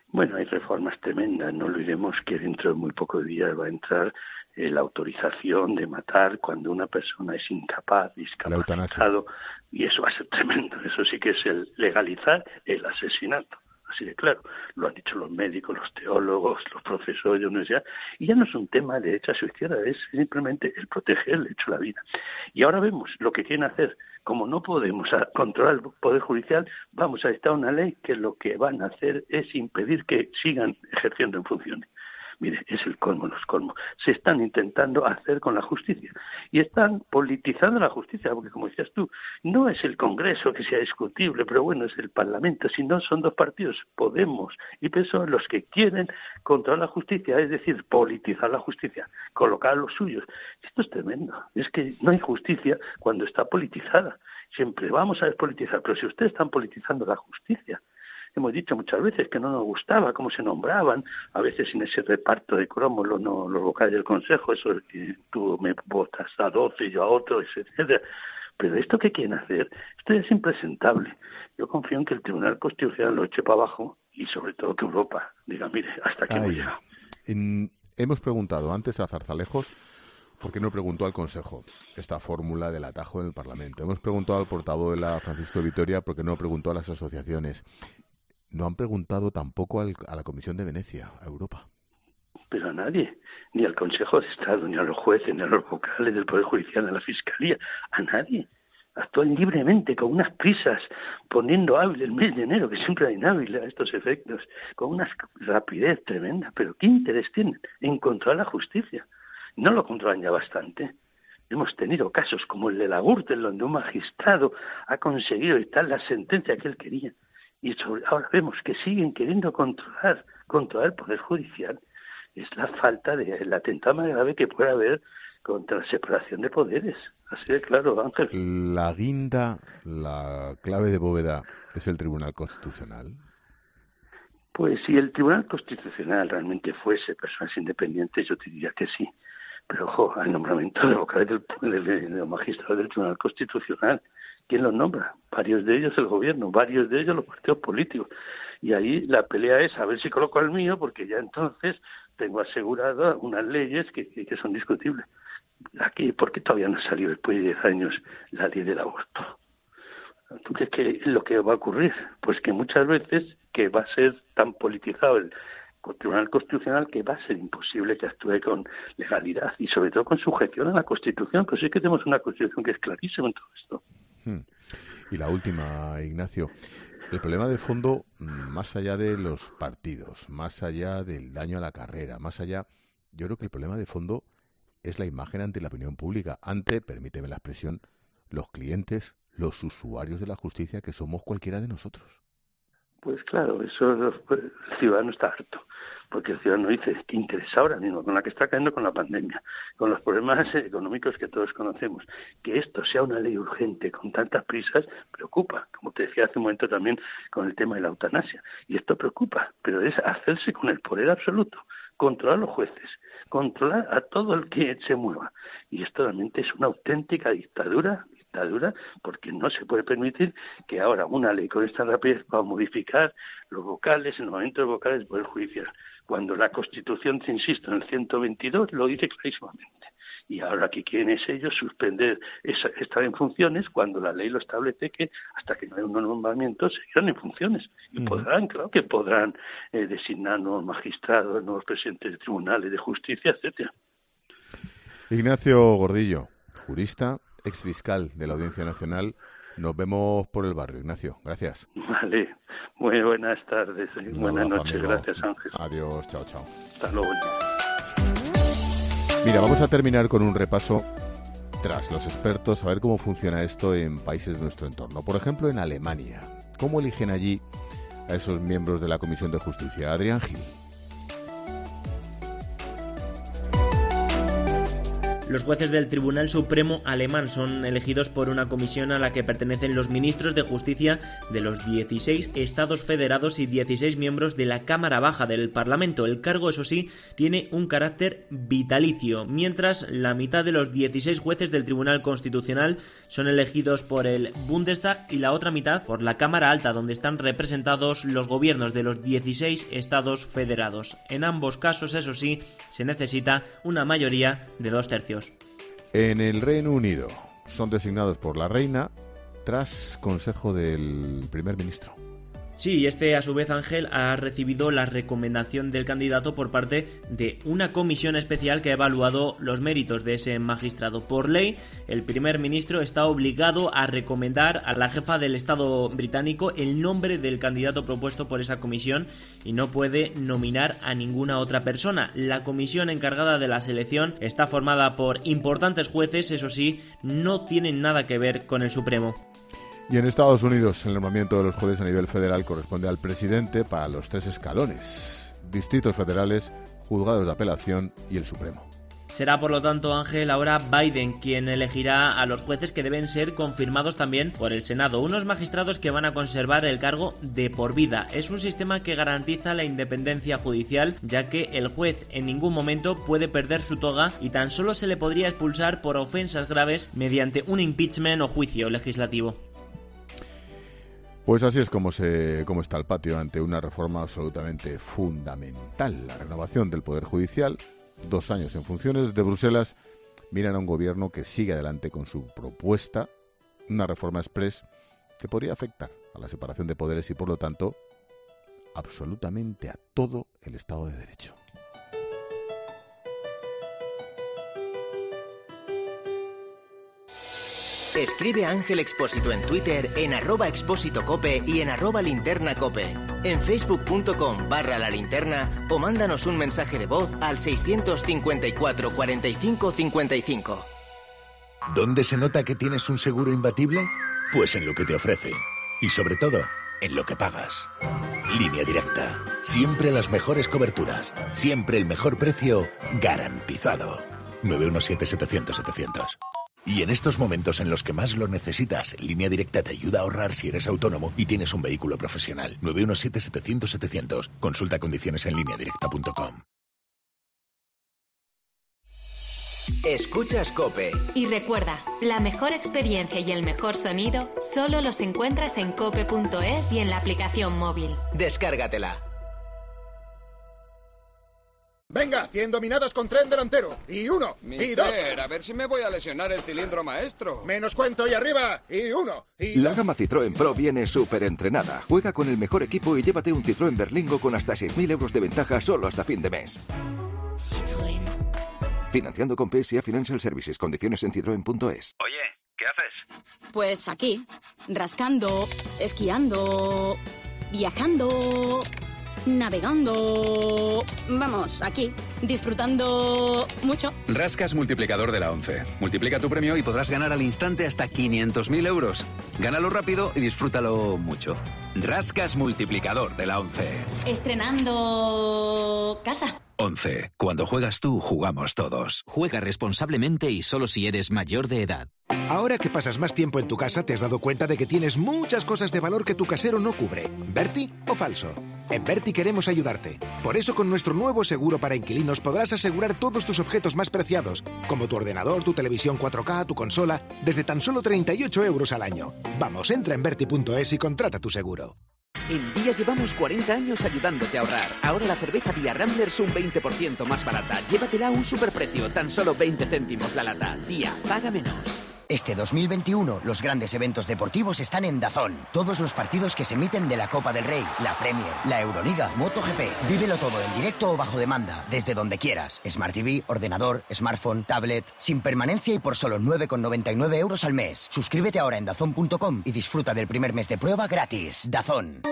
Bueno, hay reformas tremendas. No olvidemos que dentro de muy pocos días va a entrar eh, la autorización de matar cuando una persona es incapaz, discapacitado, y eso va a ser tremendo. Eso sí que es el legalizar el asesinato. Así de claro, lo han dicho los médicos, los teólogos, los profesores de universidad, y ya no es un tema de derecha o izquierda, es simplemente el proteger el derecho a la vida. Y ahora vemos lo que quieren hacer. Como no podemos controlar el Poder Judicial, vamos a dictar una ley que lo que van a hacer es impedir que sigan ejerciendo en funciones. Mire, es el colmo de los colmos. Se están intentando hacer con la justicia y están politizando la justicia, porque como decías tú, no es el Congreso que sea discutible, pero bueno, es el Parlamento, si no son dos partidos, Podemos y P S O E, los que quieren controlar la justicia, es decir, politizar la justicia, colocar a los suyos. Esto es tremendo, es que no hay justicia cuando está politizada. Siempre vamos a despolitizar, pero si ustedes están politizando la justicia, hemos dicho muchas veces que no nos gustaba cómo se nombraban, a veces sin ese reparto de cromos los, no, los vocales del Consejo, eso es que tú me votas a doce y yo a otro, etcétera. Pero esto que quieren hacer, esto es impresentable. Yo confío en que el Tribunal Constitucional lo eche para abajo y sobre todo que Europa diga, mire, hasta aquí hemos llegado. En, hemos preguntado antes a Zarzalejos ¿por qué no preguntó al Consejo esta fórmula del atajo en el Parlamento? Hemos preguntado al portavoz de la Francisco de Vitoria ¿por qué no preguntó a las asociaciones? No han preguntado tampoco al, a la Comisión de Venecia, a Europa. Pero a nadie, ni al Consejo de Estado, ni a los jueces, ni a los vocales del Poder Judicial, ni a la Fiscalía, a nadie. Actúan libremente, con unas prisas, poniendo hábil el mes de enero, que siempre hay inhábil a estos efectos, con una rapidez tremenda. Pero ¿qué interés tienen en controlar la justicia? No lo controlan ya bastante. Hemos tenido casos como el de la Gürtel, donde un magistrado ha conseguido dictar la sentencia que él quería. Y sobre, ahora vemos que siguen queriendo controlar, controlar el Poder Judicial. Es la falta de, el atentado más grave que puede haber contra la separación de poderes. Así de claro, Ángel. La guinda, la clave de bóveda, ¿es el Tribunal Constitucional? Pues si el Tribunal Constitucional realmente fuese personas independientes, yo te diría que sí. Pero, ojo, al nombramiento de vocales del, del, del, del magistrado del Tribunal Constitucional, ¿quién los nombra? Varios de ellos el gobierno, varios de ellos los partidos políticos. Y ahí la pelea es a ver si coloco al mío, porque ya entonces tengo asegurado unas leyes que, que, que son discutibles. Aquí, ¿por qué todavía no ha salido después de diez años la ley del aborto? ¿Tú crees que es lo que va a ocurrir? Pues que muchas veces que va a ser tan politizado el Tribunal Constitucional que va a ser imposible que actúe con legalidad y sobre todo con sujeción a la Constitución. Pues sí que tenemos una Constitución que es clarísima en todo esto. Hmm. Y la última, Ignacio. El problema de fondo, más allá de los partidos, más allá del daño a la carrera, más allá, yo creo que el problema de fondo es la imagen ante la opinión pública, ante, permíteme la expresión, los clientes, los usuarios de la justicia que somos cualquiera de nosotros. Pues claro, eso el ciudadano está harto, porque el ciudadano dice, ¿qué interesa ahora mismo con la que está cayendo con la pandemia, con los problemas económicos que todos conocemos? Que esto sea una ley urgente con tantas prisas preocupa, como te decía hace un momento también con el tema de la eutanasia, y esto preocupa, pero es hacerse con el poder absoluto, controlar a los jueces, controlar a todo el que se mueva, y esto realmente es una auténtica dictadura, dictadura, porque no se puede permitir que ahora una ley con esta rapidez va a modificar los vocales, el nombramiento de vocales del Poder Judicial, cuando la Constitución, te insisto, en el ciento veintidós lo dice clarísimamente. Y ahora que quieren es ellos suspender esa, estar en funciones cuando la ley lo establece que hasta que no haya un nombramiento seguirán en funciones. Y uh-huh. podrán, claro que podrán eh, designar nuevos magistrados, nuevos presidentes de tribunales de justicia, etcétera. Ignacio Gordillo, jurista, exfiscal de la Audiencia Nacional. Nos vemos por el barrio, Ignacio. Gracias. Vale. Muy buenas tardes. Un buenas abrazo, noches. Amigo. Gracias, Ángel. Adiós. Chao, chao. Hasta luego. Mira, vamos a terminar con un repaso tras los expertos a ver cómo funciona esto en países de nuestro entorno. Por ejemplo, en Alemania. ¿Cómo eligen allí a esos miembros de la Comisión de Justicia? Adrián Gil. Los jueces del Tribunal Supremo alemán son elegidos por una comisión a la que pertenecen los ministros de justicia de los dieciséis estados federados y dieciséis miembros de la Cámara Baja del Parlamento. El cargo, eso sí, tiene un carácter vitalicio, mientras la mitad de los dieciséis jueces del Tribunal Constitucional son elegidos por el Bundestag y la otra mitad por la Cámara Alta, donde están representados los gobiernos de los dieciséis estados federados. En ambos casos, eso sí, se necesita una mayoría de dos tercios. En el Reino Unido son designados por la reina tras consejo del primer ministro. Sí, este a su vez, Ángel, ha recibido la recomendación del candidato por parte de una comisión especial que ha evaluado los méritos de ese magistrado. Por ley, el primer ministro está obligado a recomendar a la jefa del Estado británico el nombre del candidato propuesto por esa comisión y no puede nominar a ninguna otra persona. La comisión encargada de la selección está formada por importantes jueces, eso sí, no tienen nada que ver con el Supremo. Y en Estados Unidos, el nombramiento de los jueces a nivel federal corresponde al presidente para los tres escalones: distritos federales, juzgados de apelación y el Supremo. Será, por lo tanto, Ángel, ahora Biden quien elegirá a los jueces, que deben ser confirmados también por el Senado. Unos magistrados que van a conservar el cargo de por vida. Es un sistema que garantiza la independencia judicial, ya que el juez en ningún momento puede perder su toga y tan solo se le podría expulsar por ofensas graves mediante un impeachment o juicio legislativo. Pues así es como se como está el patio ante una reforma absolutamente fundamental, la renovación del Poder Judicial. Dos años en funciones de Bruselas miran a un gobierno que sigue adelante con su propuesta, una reforma express que podría afectar a la separación de poderes y, por lo tanto, absolutamente a todo el Estado de Derecho. Escribe a Ángel Expósito en Twitter, en arroba expósito cope y en arroba linterna cope. En facebook.com barra la linterna o mándanos un mensaje de voz al seiscientos cincuenta y cuatro cuarenta y cinco cincuenta y cinco. ¿Dónde se nota que tienes un seguro imbatible? Pues en lo que te ofrece. Y sobre todo, en lo que pagas. Línea Directa. Siempre las mejores coberturas. Siempre el mejor precio garantizado. nueve uno siete, setecientos, setecientos. Y en estos momentos en los que más lo necesitas, Línea Directa te ayuda a ahorrar si eres autónomo y tienes un vehículo profesional. nueve uno siete, setecientos, setecientos. Consulta condiciones en línea directa punto com. Escuchas COPE. Y recuerda, la mejor experiencia y el mejor sonido solo los encuentras en cope punto es y en la aplicación móvil. Descárgatela. Venga, cien dominadas con tren delantero. Y uno, Mister, y dos. a ver si me voy a lesionar el cilindro maestro. Menos cuento y arriba. Y uno, y La gama Citroën Pro viene súper entrenada. Juega con el mejor equipo y llévate un Citroën Berlingo con hasta seis mil euros de ventaja solo hasta fin de mes. Citroën. Financiando con P S A Financial Services. Condiciones en citroen punto es. Oye, ¿qué haces? Pues aquí, rascando, esquiando, viajando, navegando. Vamos, aquí, disfrutando mucho. Rascas multiplicador de la ONCE. Multiplica tu premio y podrás ganar al instante hasta quinientos mil euros. Gánalo rápido y disfrútalo mucho. Rascas multiplicador de la ONCE. Estrenando casa. ONCE. Cuando juegas tú, jugamos todos. Juega responsablemente y solo si eres mayor de edad. Ahora que pasas más tiempo en tu casa, te has dado cuenta de que tienes muchas cosas de valor que tu casero no cubre. ¿Berti o falso? En Berti queremos ayudarte. Por eso, con nuestro nuevo seguro para inquilinos podrás asegurar todos tus objetos más preciados, como tu ordenador, tu televisión cuatro K, tu consola, desde tan solo treinta y ocho euros al año. Vamos, entra en berti punto es y contrata tu seguro. En Día llevamos cuarenta años ayudándote a ahorrar. Ahora la cerveza Día Ramblers un veinte por ciento más barata. Llévatela a un superprecio, tan solo veinte céntimos la lata. Día, paga menos. Este dos mil veintiuno, los grandes eventos deportivos están en DAZN. Todos los partidos que se emiten de la Copa del Rey, la Premier, la Euroliga, MotoGP. Vívelo todo en directo o bajo demanda, desde donde quieras. Smart T V, ordenador, smartphone, tablet, sin permanencia y por solo nueve con noventa y nueve euros al mes. Suscríbete ahora en dazn punto com y disfruta del primer mes de prueba gratis. DAZN.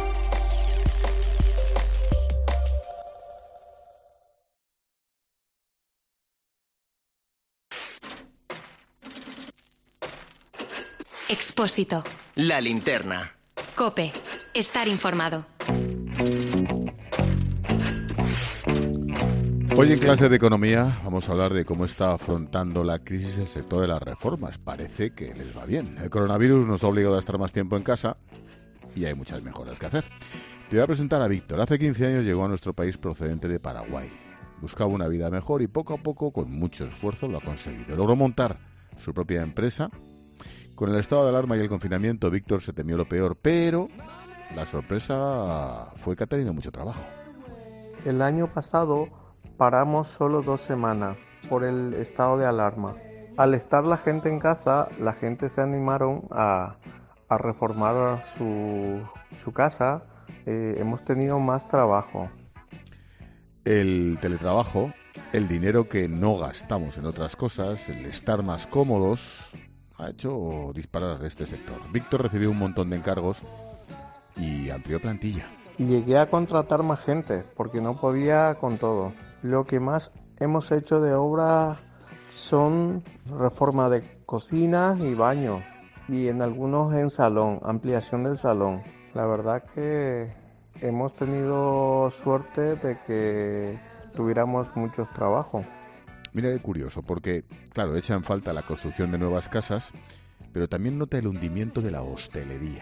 Expósito. La linterna. COPE. Estar informado. Hoy en clase de economía vamos a hablar de cómo está afrontando la crisis el sector de las reformas. Parece que les va bien. El coronavirus nos ha obligado a estar más tiempo en casa y hay muchas mejoras que hacer. Te voy a presentar a Víctor. Hace quince años llegó a nuestro país procedente de Paraguay. Buscaba una vida mejor y poco a poco, con mucho esfuerzo, lo ha conseguido. Logró montar su propia empresa. Con el estado de alarma y el confinamiento, Víctor se temió lo peor, pero la sorpresa fue que ha tenido mucho trabajo. El año pasado paramos solo dos semanas por el estado de alarma. Al estar la gente en casa, la gente se animaron a, a reformar su, su casa. Eh, hemos tenido más trabajo. El teletrabajo, el dinero que no gastamos en otras cosas, el estar más cómodos, ha hecho disparar este sector. Víctor recibió un montón de encargos y amplió plantilla. Llegué a contratar más gente porque no podía con todo. Lo que más hemos hecho de obra son reforma de cocinas y baños y en algunos en salón, ampliación del salón. La verdad que hemos tenido suerte de que tuviéramos muchos trabajos. Mira qué curioso, porque, claro, echa en falta la construcción de nuevas casas, pero también nota el hundimiento de la hostelería.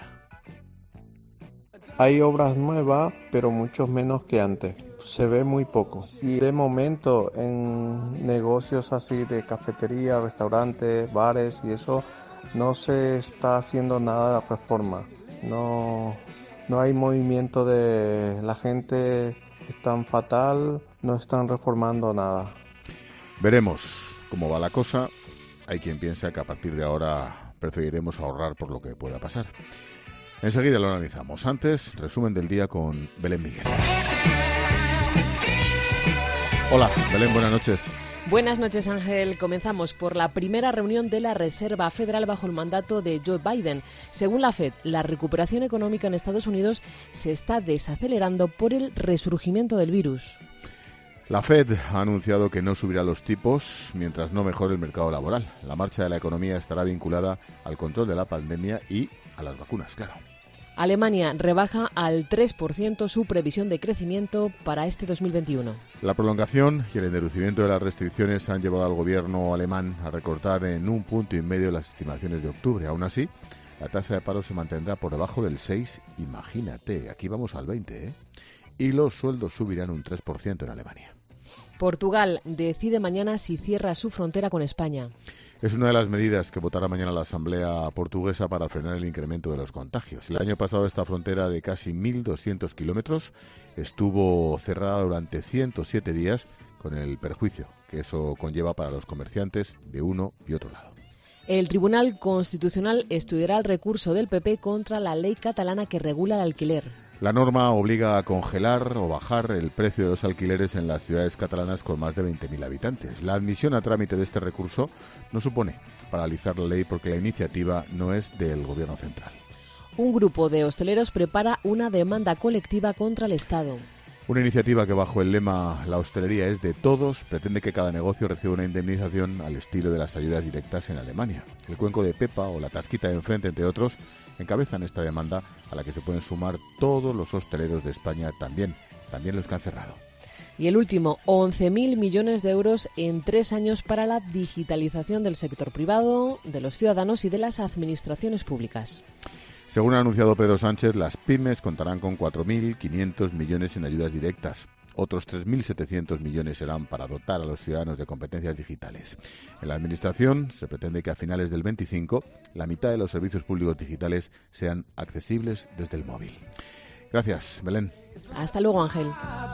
Hay obras nuevas, pero mucho menos que antes. Se ve muy poco. Y de momento, en negocios así de cafetería, restaurantes, bares y eso, no se está haciendo nada de reforma. No, no hay movimiento de la gente, están fatal, no están reformando nada. Veremos cómo va la cosa. Hay quien piensa que a partir de ahora preferiremos ahorrar por lo que pueda pasar. Enseguida lo analizamos. Antes, resumen del día con Belén Miguel. Hola, Belén, buenas noches. Buenas noches, Ángel. Comenzamos por la primera reunión de la Reserva Federal bajo el mandato de Joe Biden. Según la Fed, la recuperación económica en Estados Unidos se está desacelerando por el resurgimiento del virus. La Fed ha anunciado que no subirá los tipos mientras no mejore el mercado laboral. La marcha de la economía estará vinculada al control de la pandemia y a las vacunas, claro. Alemania rebaja al tres por ciento su previsión de crecimiento para este dos mil veintiuno. La prolongación y el endurecimiento de las restricciones han llevado al gobierno alemán a recortar en un punto y medio las estimaciones de octubre. Aún así, la tasa de paro se mantendrá por debajo del seis. Imagínate, aquí vamos al veinte, ¿eh? Y los sueldos subirán un tres por ciento en Alemania. Portugal decide mañana si cierra su frontera con España. Es una de las medidas que votará mañana la Asamblea portuguesa para frenar el incremento de los contagios. El año pasado esta frontera de casi mil doscientos kilómetros estuvo cerrada durante ciento siete días con el perjuicio que eso conlleva para los comerciantes de uno y otro lado. El Tribunal Constitucional estudiará el recurso del P P contra la ley catalana que regula el alquiler. La norma obliga a congelar o bajar el precio de los alquileres en las ciudades catalanas con más de veinte mil habitantes. La admisión a trámite de este recurso no supone paralizar la ley porque la iniciativa no es del Gobierno central. Un grupo de hosteleros prepara una demanda colectiva contra el Estado. Una iniciativa que bajo el lema "La hostelería es de todos" pretende que cada negocio reciba una indemnización al estilo de las ayudas directas en Alemania. El Cuenco de Pepa o la Tasquita de Enfrente, entre otros, encabezan esta demanda a la que se pueden sumar todos los hosteleros de España también, también los que han cerrado. Y el último, once mil millones de euros en tres años para la digitalización del sector privado, de los ciudadanos y de las administraciones públicas. Según ha anunciado Pedro Sánchez, las pymes contarán con cuatro mil quinientos millones en ayudas directas. Otros tres mil setecientos millones serán para dotar a los ciudadanos de competencias digitales. En la Administración se pretende que a finales del veinticinco la mitad de los servicios públicos digitales sean accesibles desde el móvil. Gracias, Belén. Hasta luego, Ángel.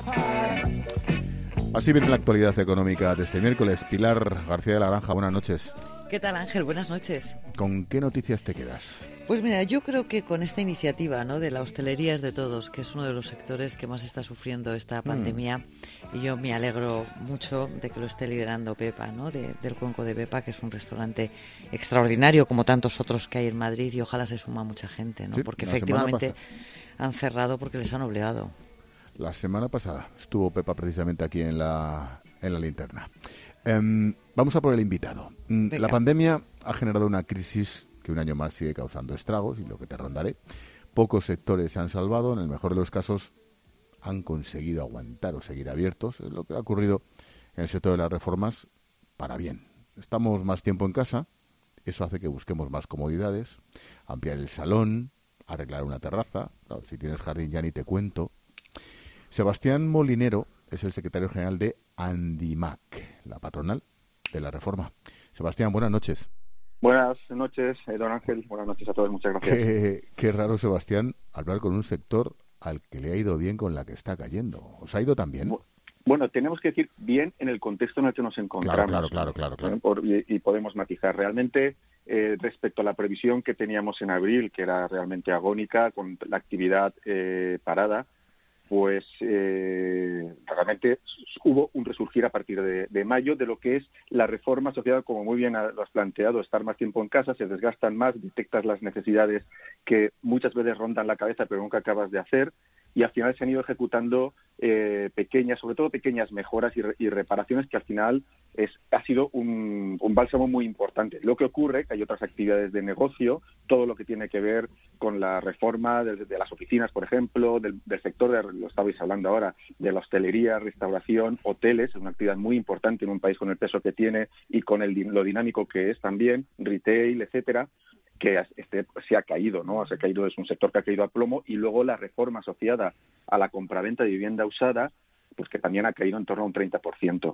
Así viene la actualidad económica de este miércoles. Pilar García de la Granja, buenas noches. ¿Qué tal, Ángel? Buenas noches. ¿Con qué noticias te quedas? Pues mira, yo creo que con esta iniciativa, ¿no?, de la hostelería es de todos, que es uno de los sectores que más está sufriendo esta pandemia, mm. y yo me alegro mucho de que lo esté liderando Pepa, ¿no?, de, del Cuenco de Pepa, que es un restaurante extraordinario, como tantos otros que hay en Madrid, y ojalá se suma mucha gente, ¿no?, sí, porque efectivamente han cerrado porque les han obligado. La semana pasada estuvo Pepa precisamente aquí en la, en la linterna. Um, vamos a por el invitado. Venga. La pandemia ha generado una crisis que un año más sigue causando estragos, y lo que te rondaré. Pocos sectores se han salvado, en el mejor de los casos han conseguido aguantar o seguir abiertos. Es lo que ha ocurrido en el sector de las reformas para bien. Estamos más tiempo en casa, eso hace que busquemos más comodidades, ampliar el salón, arreglar una terraza, claro, si tienes jardín ya ni te cuento. Sebastián Molinero es el secretario general de Andimac, la patronal de la reforma. Sebastián, buenas noches. Buenas noches, eh, don Ángel. Buenas noches a todos, muchas gracias. Qué, qué raro, Sebastián, hablar con un sector al que le ha ido bien con la que está cayendo. ¿Os ha ido tan bien? Bueno, tenemos que decir bien en el contexto en el que nos encontramos. Claro, claro, claro, claro. claro. Por, y, y podemos matizar. Realmente, eh, respecto a la previsión que teníamos en abril, que era realmente agónica, con la actividad eh, parada, pues eh, realmente hubo un resurgir a partir de, de mayo de lo que es la reforma asociada, como muy bien lo has planteado, estar más tiempo en casa, se desgastan más, detectas las necesidades que muchas veces rondan la cabeza pero nunca acabas de hacer, y al final se han ido ejecutando eh, pequeñas, sobre todo pequeñas mejoras y, re, y reparaciones que al final es, ha sido un, un bálsamo muy importante. Lo que ocurre que hay otras actividades de negocio, todo lo que tiene que ver con la reforma de, de las oficinas, por ejemplo, del, del sector, de, lo estabais hablando ahora, de la hostelería, restauración, hoteles, es una actividad muy importante en un país con el peso que tiene y con el, lo dinámico que es también, retail, etcétera, que este se ha caído, ¿no? Se ha caído, es un sector que ha caído a plomo, y luego la reforma asociada a la compraventa de vivienda usada, pues que también ha caído en torno a un treinta por ciento.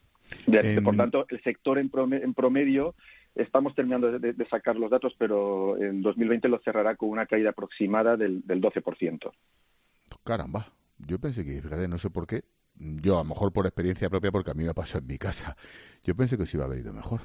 De, eh, por tanto, el sector en promedio, en promedio estamos terminando de, de sacar los datos, pero en dos mil veinte lo cerrará con una caída aproximada del, del doce por ciento. Caramba, yo pensé que, fíjate, no sé por qué, yo a lo mejor por experiencia propia, porque a mí me pasó en mi casa, yo pensé que se iba a haber ido mejor.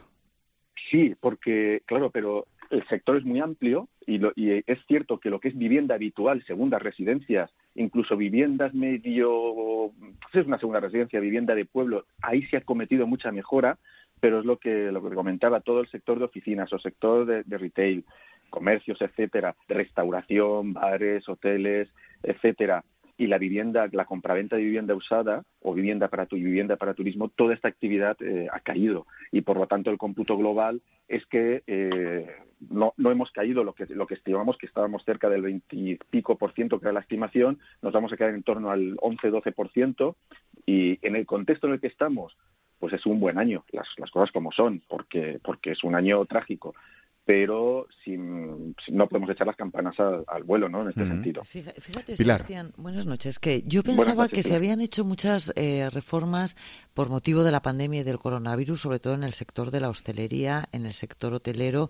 Sí, porque, claro, pero el sector es muy amplio y, lo, y es cierto que lo que es vivienda habitual, segundas residencias, incluso viviendas medio, pues es una segunda residencia, vivienda de pueblo, ahí se ha cometido mucha mejora, pero es lo que lo que comentaba, todo el sector de oficinas o sector de, de retail, comercios, etcétera, de restauración, bares, hoteles, etcétera, y la vivienda, la compraventa de vivienda usada o vivienda para tu vivienda para turismo, toda esta actividad eh, ha caído, y por lo tanto el cómputo global es que eh, no, no hemos caído lo que lo que estimamos, que estábamos cerca del veinte y pico por ciento, que era la estimación, nos vamos a quedar en torno al once doce por ciento, y en el contexto en el que estamos, pues es un buen año, las, las cosas como son, porque porque es un año trágico, pero sin, sin, no podemos echar las campanas al, al vuelo, ¿no? En este uh-huh. sentido. Fíjate, fíjate Sebastián, buenas noches, que yo pensaba noches, que Pilar. se habían hecho muchas eh, reformas por motivo de la pandemia y del coronavirus, sobre todo en el sector de la hostelería, en el sector hotelero,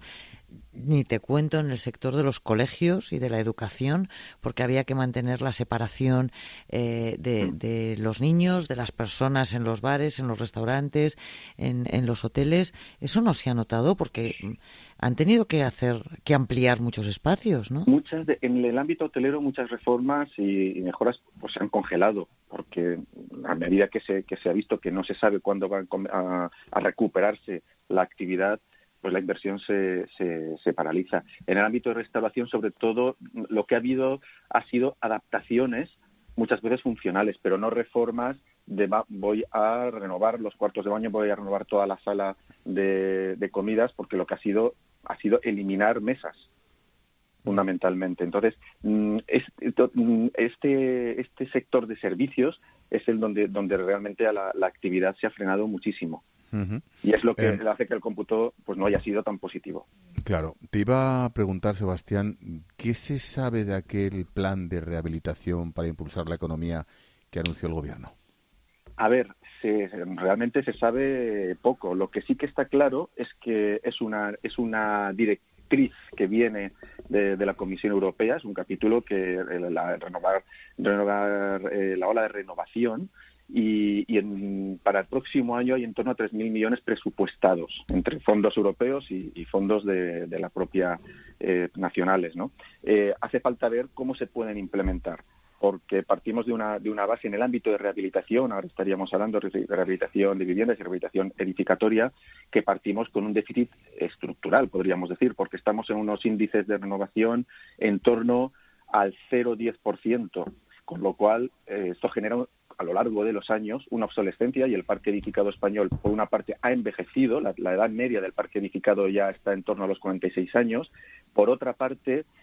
ni te cuento en el sector de los colegios y de la educación, porque había que mantener la separación eh, de, de los niños, de las personas en los bares, en los restaurantes, en, en los hoteles. Eso no se ha notado porque han tenido que hacer, que ampliar muchos espacios, ¿no? Muchas de, en el ámbito hotelero muchas reformas y, y mejoras pues se han congelado, porque a medida que se que se ha visto que no se sabe cuándo va a, a recuperarse la actividad, pues la inversión se, se, se paraliza. En el ámbito de restauración, sobre todo, lo que ha habido ha sido adaptaciones, muchas veces funcionales, pero no reformas de va, voy a renovar los cuartos de baño, voy a renovar toda la sala de, de comidas, porque lo que ha sido ha sido eliminar mesas, fundamentalmente. Entonces, este este sector de servicios es el donde donde realmente la, la actividad se ha frenado muchísimo. Uh-huh. Y es lo que eh, hace que el cómputo pues no haya sido tan positivo. Claro. Te iba a preguntar, Sebastián, ¿qué se sabe de aquel plan de rehabilitación para impulsar la economía que anunció el gobierno? A ver, se, realmente se sabe poco. Lo que sí que está claro es que es una es una directriz que viene de, de la Comisión Europea, es un capítulo que la renovar renovar eh, la ola de renovación. Y, y en, para el próximo año hay en torno a tres mil millones presupuestados entre fondos europeos y, y fondos de, de la propia eh, nacionales, ¿no? Eh, hace falta ver cómo se pueden implementar, porque partimos de una de una base en el ámbito de rehabilitación, ahora estaríamos hablando de rehabilitación de viviendas y rehabilitación edificatoria, que partimos con un déficit estructural, podríamos decir, porque estamos en unos índices de renovación en torno al cero coma diez por ciento, con lo cual eh, esto genera a lo largo de los años una obsolescencia, y el parque edificado español, por una parte, ha envejecido, la, la edad media del parque edificado ya está en torno a los cuarenta y seis años, por otra parte,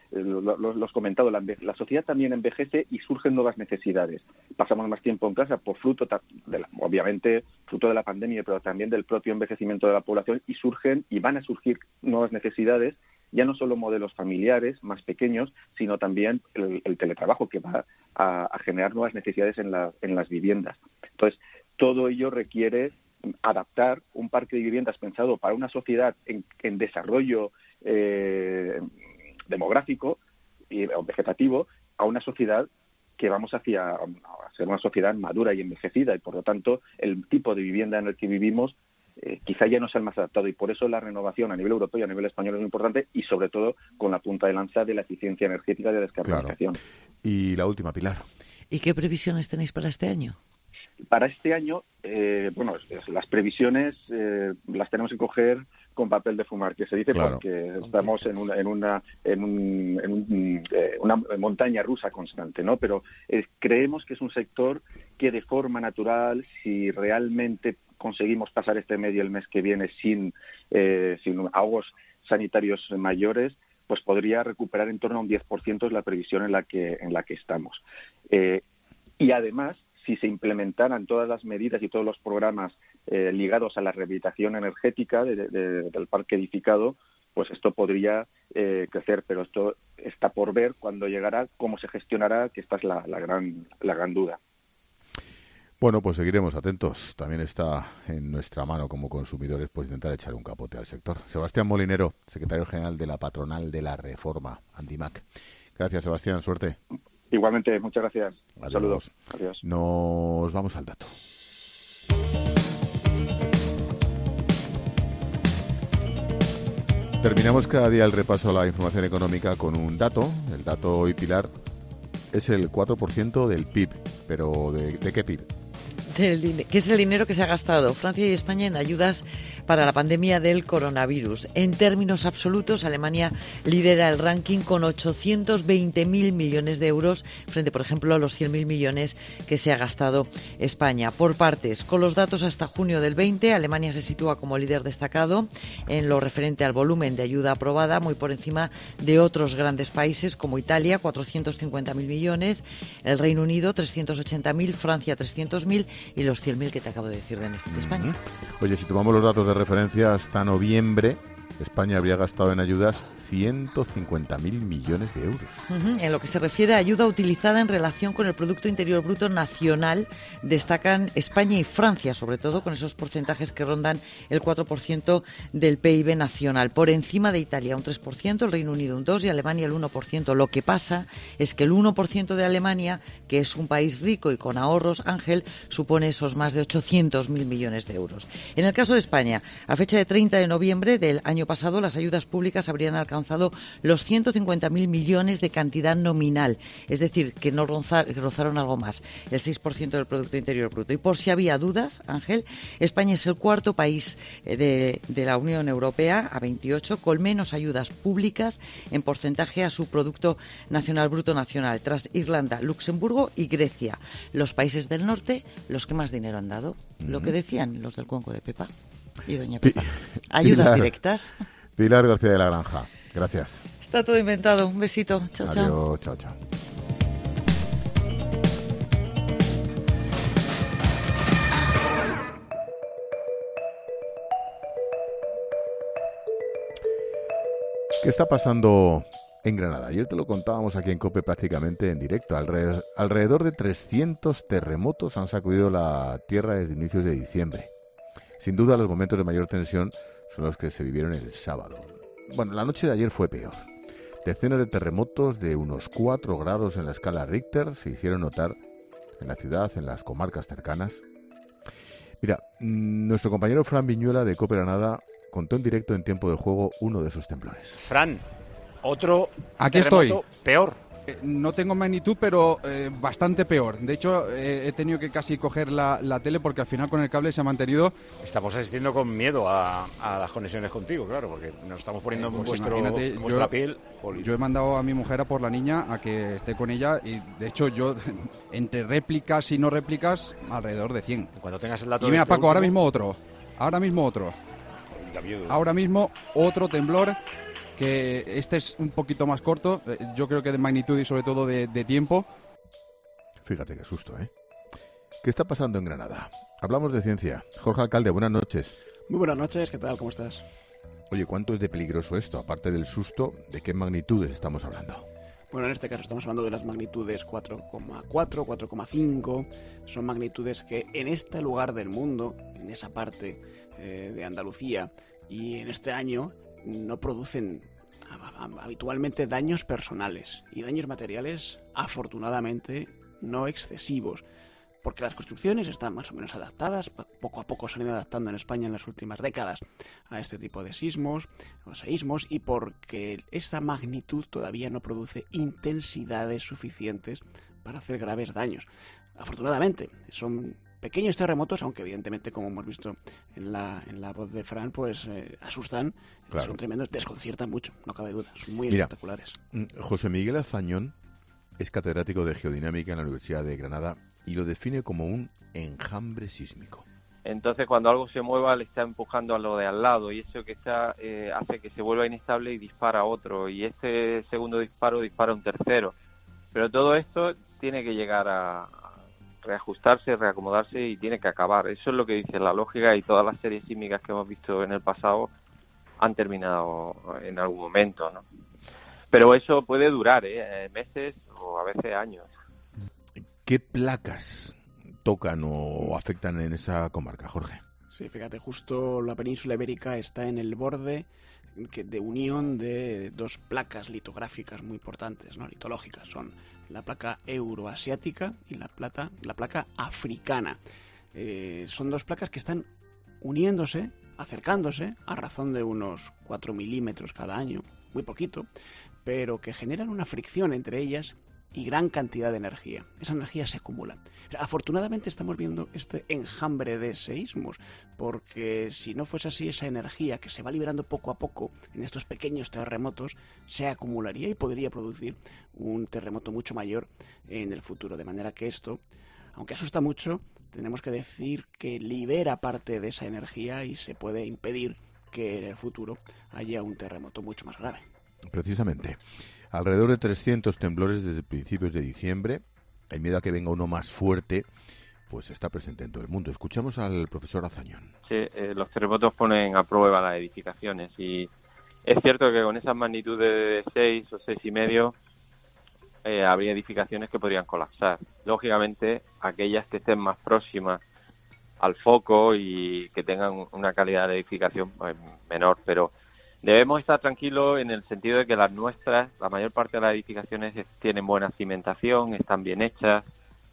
lo, lo, lo has comentado, la, la sociedad también envejece y surgen nuevas necesidades. Pasamos más tiempo en casa por fruto, de la, obviamente, fruto de la pandemia, pero también del propio envejecimiento de la población, y surgen y van a surgir nuevas necesidades, ya no solo modelos familiares más pequeños, sino también el, el teletrabajo, que va a, a generar nuevas necesidades en, la, en las viviendas. Entonces, todo ello requiere adaptar un parque de viviendas pensado para una sociedad en, en desarrollo eh, demográfico y o vegetativo a una sociedad que vamos hacia a ser una sociedad madura y envejecida, y por lo tanto el tipo de vivienda en el que vivimos eh, quizá ya no sea el más adaptado, y por eso la renovación a nivel europeo y a nivel español es muy importante, y sobre todo con la punta de lanza de la eficiencia energética y de la descarbonización. Claro. Y la última, Pilar. ¿Y qué previsiones tenéis para este año? Para este año, eh, bueno, las previsiones eh, las tenemos que coger con papel de fumar, que se dice, claro, porque estamos en una en una en, un, en un, eh, una montaña rusa constante, ¿no? Pero eh, creemos que es un sector que de forma natural, si realmente conseguimos pasar este medio el mes que viene sin eh, sin ahogos sanitarios mayores, pues podría recuperar en torno a un diez por ciento es la previsión en la que en la que estamos. Eh, y además, si se implementaran todas las medidas y todos los programas eh, ligados a la rehabilitación energética de, de, del parque edificado, pues esto podría eh, crecer, pero esto está por ver cuándo llegará, cómo se gestionará, que esta es la, la gran la gran duda. Bueno, pues seguiremos atentos. También está en nuestra mano como consumidores pues intentar echar un capote al sector. Sebastián Molinero, secretario general de la Patronal de la Reforma, Andimac. Gracias, Sebastián, suerte. Igualmente, muchas gracias. Adiós. Saludos. Adiós. Nos vamos al dato. Terminamos cada día el repaso a la información económica con un dato. El dato hoy, Pilar, es el cuatro por ciento del P I B. ¿Pero de, de qué P I B? Del, que es el dinero que se ha gastado Francia y España en ayudas para la pandemia del coronavirus. En términos absolutos, Alemania lidera el ranking con ochocientos veinte mil millones de euros frente, por ejemplo, a los cien mil millones que se ha gastado España. Por partes, con los datos hasta junio del veinte, Alemania se sitúa como líder destacado en lo referente al volumen de ayuda aprobada, muy por encima de otros grandes países como Italia, cuatrocientos cincuenta mil millones, el Reino Unido, trescientos ochenta mil, Francia, trescientos mil y los cien mil que te acabo de decir de España. Oye, si tomamos los datos de referencia hasta noviembre, España habría gastado en ayudas ciento cincuenta mil millones de euros. Uh-huh. En lo que se refiere a ayuda utilizada en relación con el Producto Interior Bruto Nacional, destacan España y Francia, sobre todo con esos porcentajes que rondan el cuatro por ciento del P I B nacional. Por encima de Italia un tres por ciento, el Reino Unido un dos por ciento y Alemania el uno por ciento. Lo que pasa es que el uno por ciento de Alemania, que es un país rico y con ahorros, Ángel, supone esos más de ochocientos mil millones de euros. En el caso de España, a fecha de treinta de noviembre del año pasado, las ayudas públicas habrían alcanzado los ciento cincuenta mil millones de cantidad nominal, es decir, que no rozar, que rozaron algo más, el seis por ciento del Producto Interior Bruto. Y por si había dudas, Ángel, España es el cuarto país de, de la Unión Europea, a veintiocho, con menos ayudas públicas en porcentaje a su Producto Nacional Bruto Nacional, tras Irlanda, Luxemburgo y Grecia. Los países del norte, los que más dinero han dado, mm. lo que decían los del cuenco de Pepa y Doña Pepa. Ayudas Pilar, directas. Pilar García de la Granja. Gracias. Está todo inventado. Un besito. Chao, Adiós, chao. Chao, chao. ¿Qué está pasando en Granada? Ayer te lo contábamos aquí en COPE prácticamente en directo. Alrededor, alrededor de trescientos terremotos han sacudido la tierra desde inicios de diciembre. Sin duda, los momentos de mayor tensión son los que se vivieron el sábado. Bueno, la noche de ayer fue peor. Decenas de terremotos de unos cuatro grados en la escala Richter se hicieron notar en la ciudad, en las comarcas cercanas. Mira, nuestro compañero Fran Viñuela de COPE Granada contó en directo en Tiempo de Juego uno de esos temblores. Fran, otro Aquí terremoto estoy. peor. Eh, no tengo magnitud, pero eh, bastante peor. De hecho, eh, he tenido que casi coger la, la tele porque al final con el cable se ha mantenido. Estamos asistiendo con miedo a, a las conexiones contigo, claro, porque nos estamos poniendo eh, pues en, vuestro, imagínate, en vuestra yo, piel. Yo he mandado a mi mujer a por la niña a que esté con ella y de hecho yo, entre réplicas y no réplicas, alrededor de cien. Cuando tengas el dato y mira, de este Paco, último... ahora mismo otro. Ahora mismo otro. Ahora mismo otro temblor que este es un poquito más corto, eh, yo creo que de magnitud y sobre todo de, de tiempo. Fíjate qué susto, ¿eh? ¿Qué está pasando en Granada? Hablamos de ciencia. Jorge Alcalde, buenas noches. Muy buenas noches, ¿qué tal? ¿Cómo estás? Oye, ¿cuánto es de peligroso esto? Aparte del susto, ¿de qué magnitudes estamos hablando? Bueno, en este caso estamos hablando de las magnitudes cuatro coma cuatro, cuatro coma cinco. Son magnitudes que en este lugar del mundo, en esa parte eh, de Andalucía y en este año, no producen habitualmente daños personales y daños materiales, afortunadamente, no excesivos. Porque las construcciones están más o menos adaptadas, poco a poco se han ido adaptando en España en las últimas décadas a este tipo de sismos o seísmos, y porque esa magnitud todavía no produce intensidades suficientes para hacer graves daños. Afortunadamente, son pequeños terremotos, aunque evidentemente, como hemos visto en la, en la voz de Fran, pues eh, asustan, claro. Son tremendos, desconciertan mucho, no cabe duda, son muy Mira, espectaculares. José Miguel Azañón es catedrático de Geodinámica en la Universidad de Granada y lo define como un enjambre sísmico. Entonces, cuando algo se mueva, le está empujando a lo de al lado, y eso que está eh, hace que se vuelva inestable y dispara otro, y este segundo disparo dispara un tercero. Pero todo esto tiene que llegar a reajustarse, reacomodarse y tiene que acabar. Eso es lo que dice la lógica, y todas las series sísmicas que hemos visto en el pasado han terminado en algún momento, ¿no? Pero eso puede durar, ¿eh? meses o a veces años. ¿Qué placas tocan o afectan en esa comarca, Jorge? Sí, fíjate, justo la península ibérica está en el borde de unión de dos placas litográficas muy importantes, ¿no? Litológicas. Son la placa euroasiática y la, plata, la placa africana. Eh, son dos placas que están uniéndose, acercándose, a razón de unos cuatro milímetros cada año, muy poquito, pero que generan una fricción entre ellas y gran cantidad de energía. Esa energía se acumula. Afortunadamente estamos viendo este enjambre de seísmos, porque si no fuese así, esa energía que se va liberando poco a poco en estos pequeños terremotos se acumularía y podría producir un terremoto mucho mayor en el futuro. De manera que esto, aunque asusta mucho, tenemos que decir que libera parte de esa energía y se puede impedir que en el futuro haya un terremoto mucho más grave. Precisamente. Alrededor de trescientos temblores desde principios de diciembre. El miedo a que venga uno más fuerte pues está presente en todo el mundo. Escuchamos al profesor Azañón. Sí, eh, los terremotos ponen a prueba las edificaciones, y es cierto que con esas magnitudes de seis o seis y medio eh, habría edificaciones que podrían colapsar. Lógicamente, aquellas que estén más próximas al foco y que tengan una calidad de edificación pues, menor, pero debemos estar tranquilos en el sentido de que las nuestras, la mayor parte de las edificaciones tienen buena cimentación, están bien hechas.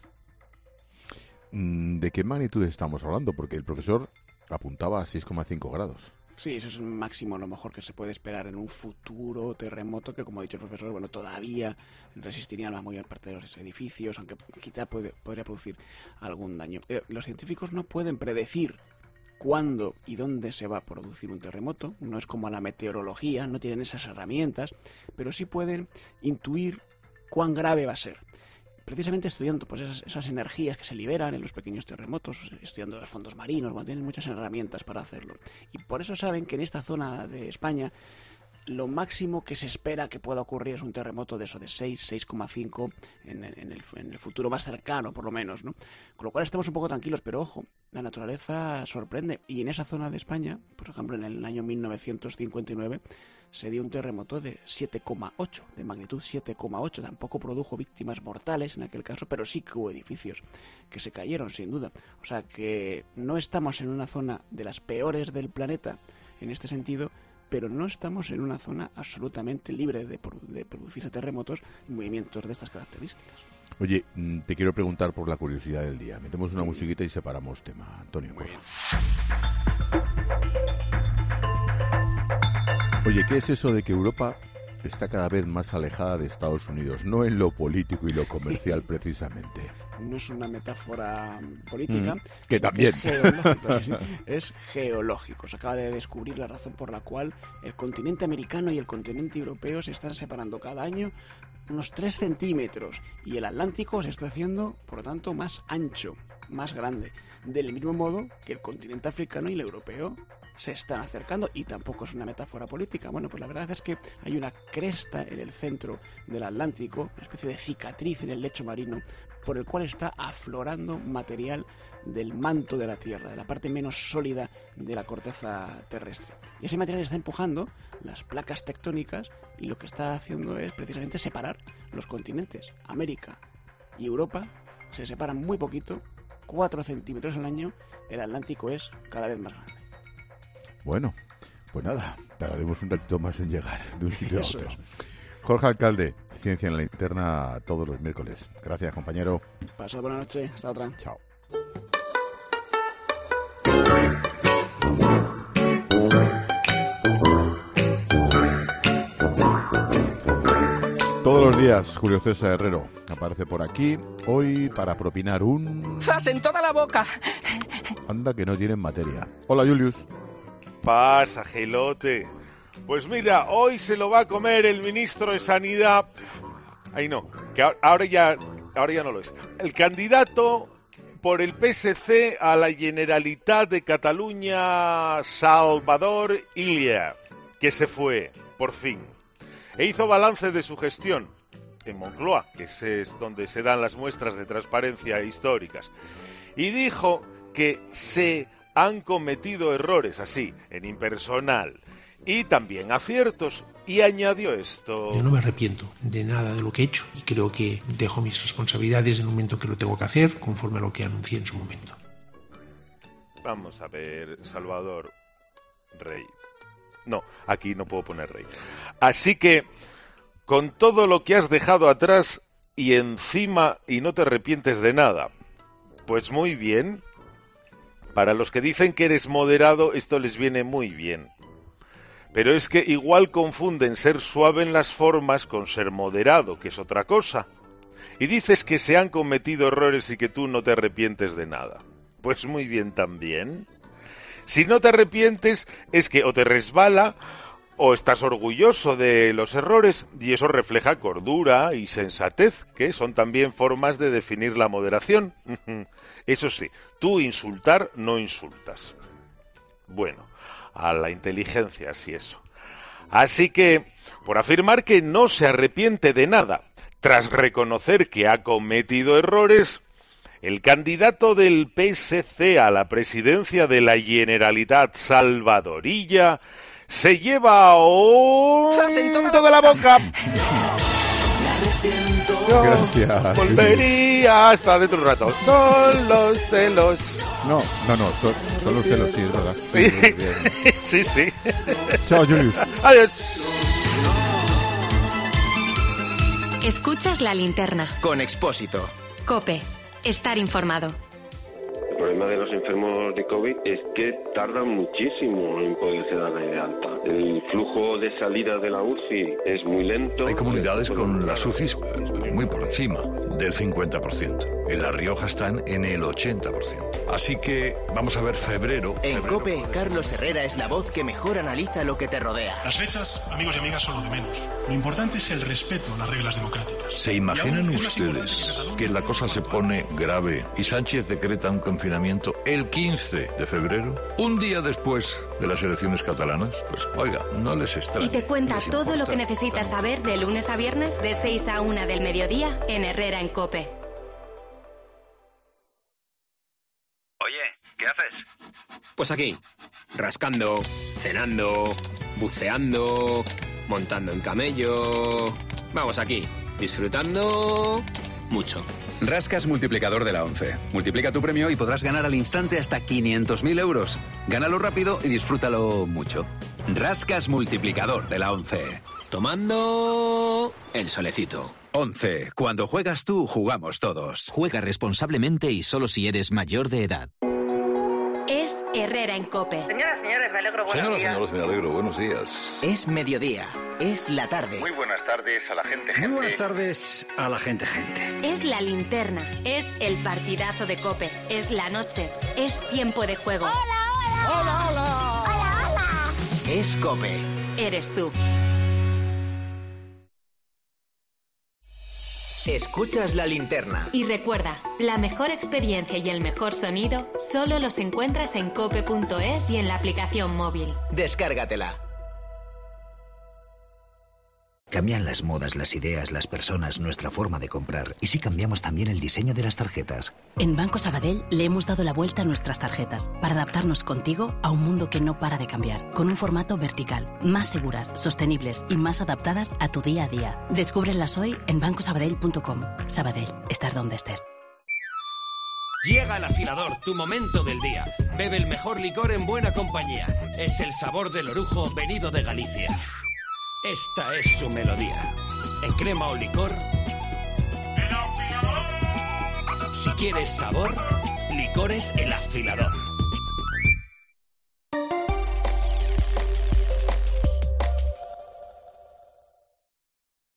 ¿De qué magnitud estamos hablando? Porque el profesor apuntaba a seis coma cinco grados. Sí, eso es un máximo, lo mejor que se puede esperar en un futuro terremoto que, como ha dicho el profesor, bueno, todavía resistirían la mayor parte de los edificios, aunque quizá puede, podría producir algún daño. Eh, los científicos no pueden predecir cuándo y dónde se va a producir un terremoto. No es como la meteorología, no tienen esas herramientas, pero sí pueden intuir cuán grave va a ser. Precisamente estudiando pues esas, esas energías que se liberan en los pequeños terremotos, estudiando los fondos marinos, bueno, tienen muchas herramientas para hacerlo. Y por eso saben que en esta zona de España lo máximo que se espera que pueda ocurrir es un terremoto de eso, de seis, seis coma cinco en, en, el, en el futuro más cercano, por lo menos, ¿no? Con lo cual estamos un poco tranquilos, pero ojo, la naturaleza sorprende. Y en esa zona de España, por ejemplo, en el año mil novecientos cincuenta y nueve, se dio un terremoto de siete coma ocho, de magnitud siete coma ocho. Tampoco produjo víctimas mortales en aquel caso, pero sí que hubo edificios que se cayeron, sin duda. O sea que no estamos en una zona de las peores del planeta en este sentido, pero no estamos en una zona absolutamente libre de, de producirse terremotos y movimientos de estas características. Oye, te quiero preguntar por la curiosidad del día. Metemos una musiquita y separamos tema. Antonio, por favor. Oye, ¿qué es eso de que Europa está cada vez más alejada de Estados Unidos? No en lo político y lo comercial, precisamente. No es una metáfora política. Mm, que también. Que es geológico, sí, sí. Es geológico. Se acaba de descubrir la razón por la cual el continente americano y el continente europeo se están separando cada año unos tres centímetros. Y el Atlántico se está haciendo, por lo tanto, más ancho, más grande. Del mismo modo que el continente africano y el europeo se están acercando, y tampoco es una metáfora política. Bueno, pues la verdad es que hay una cresta en el centro del Atlántico, una especie de cicatriz en el lecho marino, por el cual está aflorando material del manto de la Tierra, de la parte menos sólida de la corteza terrestre. Y ese material está empujando las placas tectónicas, y lo que está haciendo es precisamente separar los continentes. América y Europa se separan muy poquito, cuatro centímetros al año. El Atlántico es cada vez más grande. Bueno, pues nada, tardaremos un ratito más en llegar de un sitio a Eso otro. es. Jorge Alcalde, Ciencia en la Linterna, todos los miércoles. Gracias, compañero. Pasad buena noche, hasta otra. Chao. Todos los días, Julio César Herrero aparece por aquí, hoy para propinar un... ¡Zas en toda la boca! Anda que no tienen materia. Hola, Julius. Pasa, gelote. Pues mira, hoy se lo va a comer el ministro de Sanidad. Ay, no, que ahora ya, ahora ya no lo es. El candidato por el P S C a la Generalitat de Cataluña, Salvador Illa, que se fue, por fin. E hizo balance de su gestión en Moncloa, que es donde se dan las muestras de transparencia históricas. Y dijo que se han cometido errores, así, en impersonal, y también aciertos, y añadió esto. Yo no me arrepiento de nada de lo que he hecho, y creo que dejo mis responsabilidades en el momento que lo tengo que hacer, conforme a lo que anuncié en su momento. Vamos a ver, Salvador, rey. No, aquí no puedo poner rey. Así que, con todo lo que has dejado atrás y encima, y no te arrepientes de nada, pues muy bien. Para los que dicen que eres moderado, esto les viene muy bien. Pero es que igual confunden ser suave en las formas con ser moderado, que es otra cosa. Y dices que se han cometido errores y que tú no te arrepientes de nada. Pues muy bien también. Si no te arrepientes, es que o te resbala o estás orgulloso de los errores, y eso refleja cordura y sensatez, que son también formas de definir la moderación. Eso sí, tú insultar no insultas. Bueno, a la inteligencia sí eso. Así que, por afirmar que no se arrepiente de nada, tras reconocer que ha cometido errores, el candidato del P S C a la presidencia de la Generalitat, Salvador Illa, se lleva un... toda la boca! Gracias. Volvería hasta dentro de un rato. Son los celos. No, no, no, son, son los celos, sí, es verdad. Sí, sí, sí. Chao, Julius. Adiós. Escuchas La Linterna. Con Expósito. COPE. Estar informado. El problema de los enfermos de COVID es que tardan muchísimo en poderse dar de alta. El flujo de salida de la U C I es muy lento. Hay comunidades con las U C Is muy por encima del cincuenta por ciento. En La Rioja están en el ochenta por ciento. Así que vamos a ver febrero. En febrero COPE, Carlos Herrera es la voz que mejor analiza lo que te rodea. Las fechas, amigos y amigas, son lo de menos. Lo importante es el respeto a las reglas democráticas. ¿Se imaginan ustedes que la cosa se pone grave y Sánchez decreta un confinamiento el quince de febrero? Un día después de las elecciones catalanas. Pues oiga, no les extraña. Y te cuenta todo lo que necesitas saber de lunes a viernes de seis a una del mediodía en Herrera en COPE. Oye, ¿qué haces? Pues aquí, rascando, cenando, buceando, montando en camello... Vamos aquí, disfrutando mucho. Rascas multiplicador de la ONCE. Multiplica tu premio y podrás ganar al instante hasta quinientos mil euros. Gánalo rápido y disfrútalo mucho. Rascas multiplicador de la ONCE. Tomando el solecito. ONCE. Cuando juegas tú, jugamos todos. Juega responsablemente y solo si eres mayor de edad. Es Herrera en COPE. Señoras, señores, me alegro, buenos Señoras, días. señores, me alegro, buenos días. Es mediodía. Es la tarde. Muy buenas tardes a la gente, gente. Muy buenas tardes a la gente, gente. Es La Linterna. Es el partidazo de COPE. Es la noche. Es tiempo de juego. ¡Hola, hola! ¡Hola, hola! ¡Hola, hola! Es COPE. Eres tú. Escuchas La Linterna. Y recuerda, la mejor experiencia y el mejor sonido solo los encuentras en cope punto es y en la aplicación móvil. Descárgatela. Cambian las modas, las ideas, las personas, nuestra forma de comprar. ¿Y si cambiamos también el diseño de las tarjetas? En Banco Sabadell le hemos dado la vuelta a nuestras tarjetas para adaptarnos contigo a un mundo que no para de cambiar, con un formato vertical, más seguras, sostenibles y más adaptadas a tu día a día. Descúbrelas hoy en banco sabadell punto com. Sabadell, estar donde estés. Llega el afilador, tu momento del día. Bebe el mejor licor en buena compañía. Es el sabor del orujo venido de Galicia. Esta es su melodía. En crema o licor. Si quieres sabor, Licores El Afilador.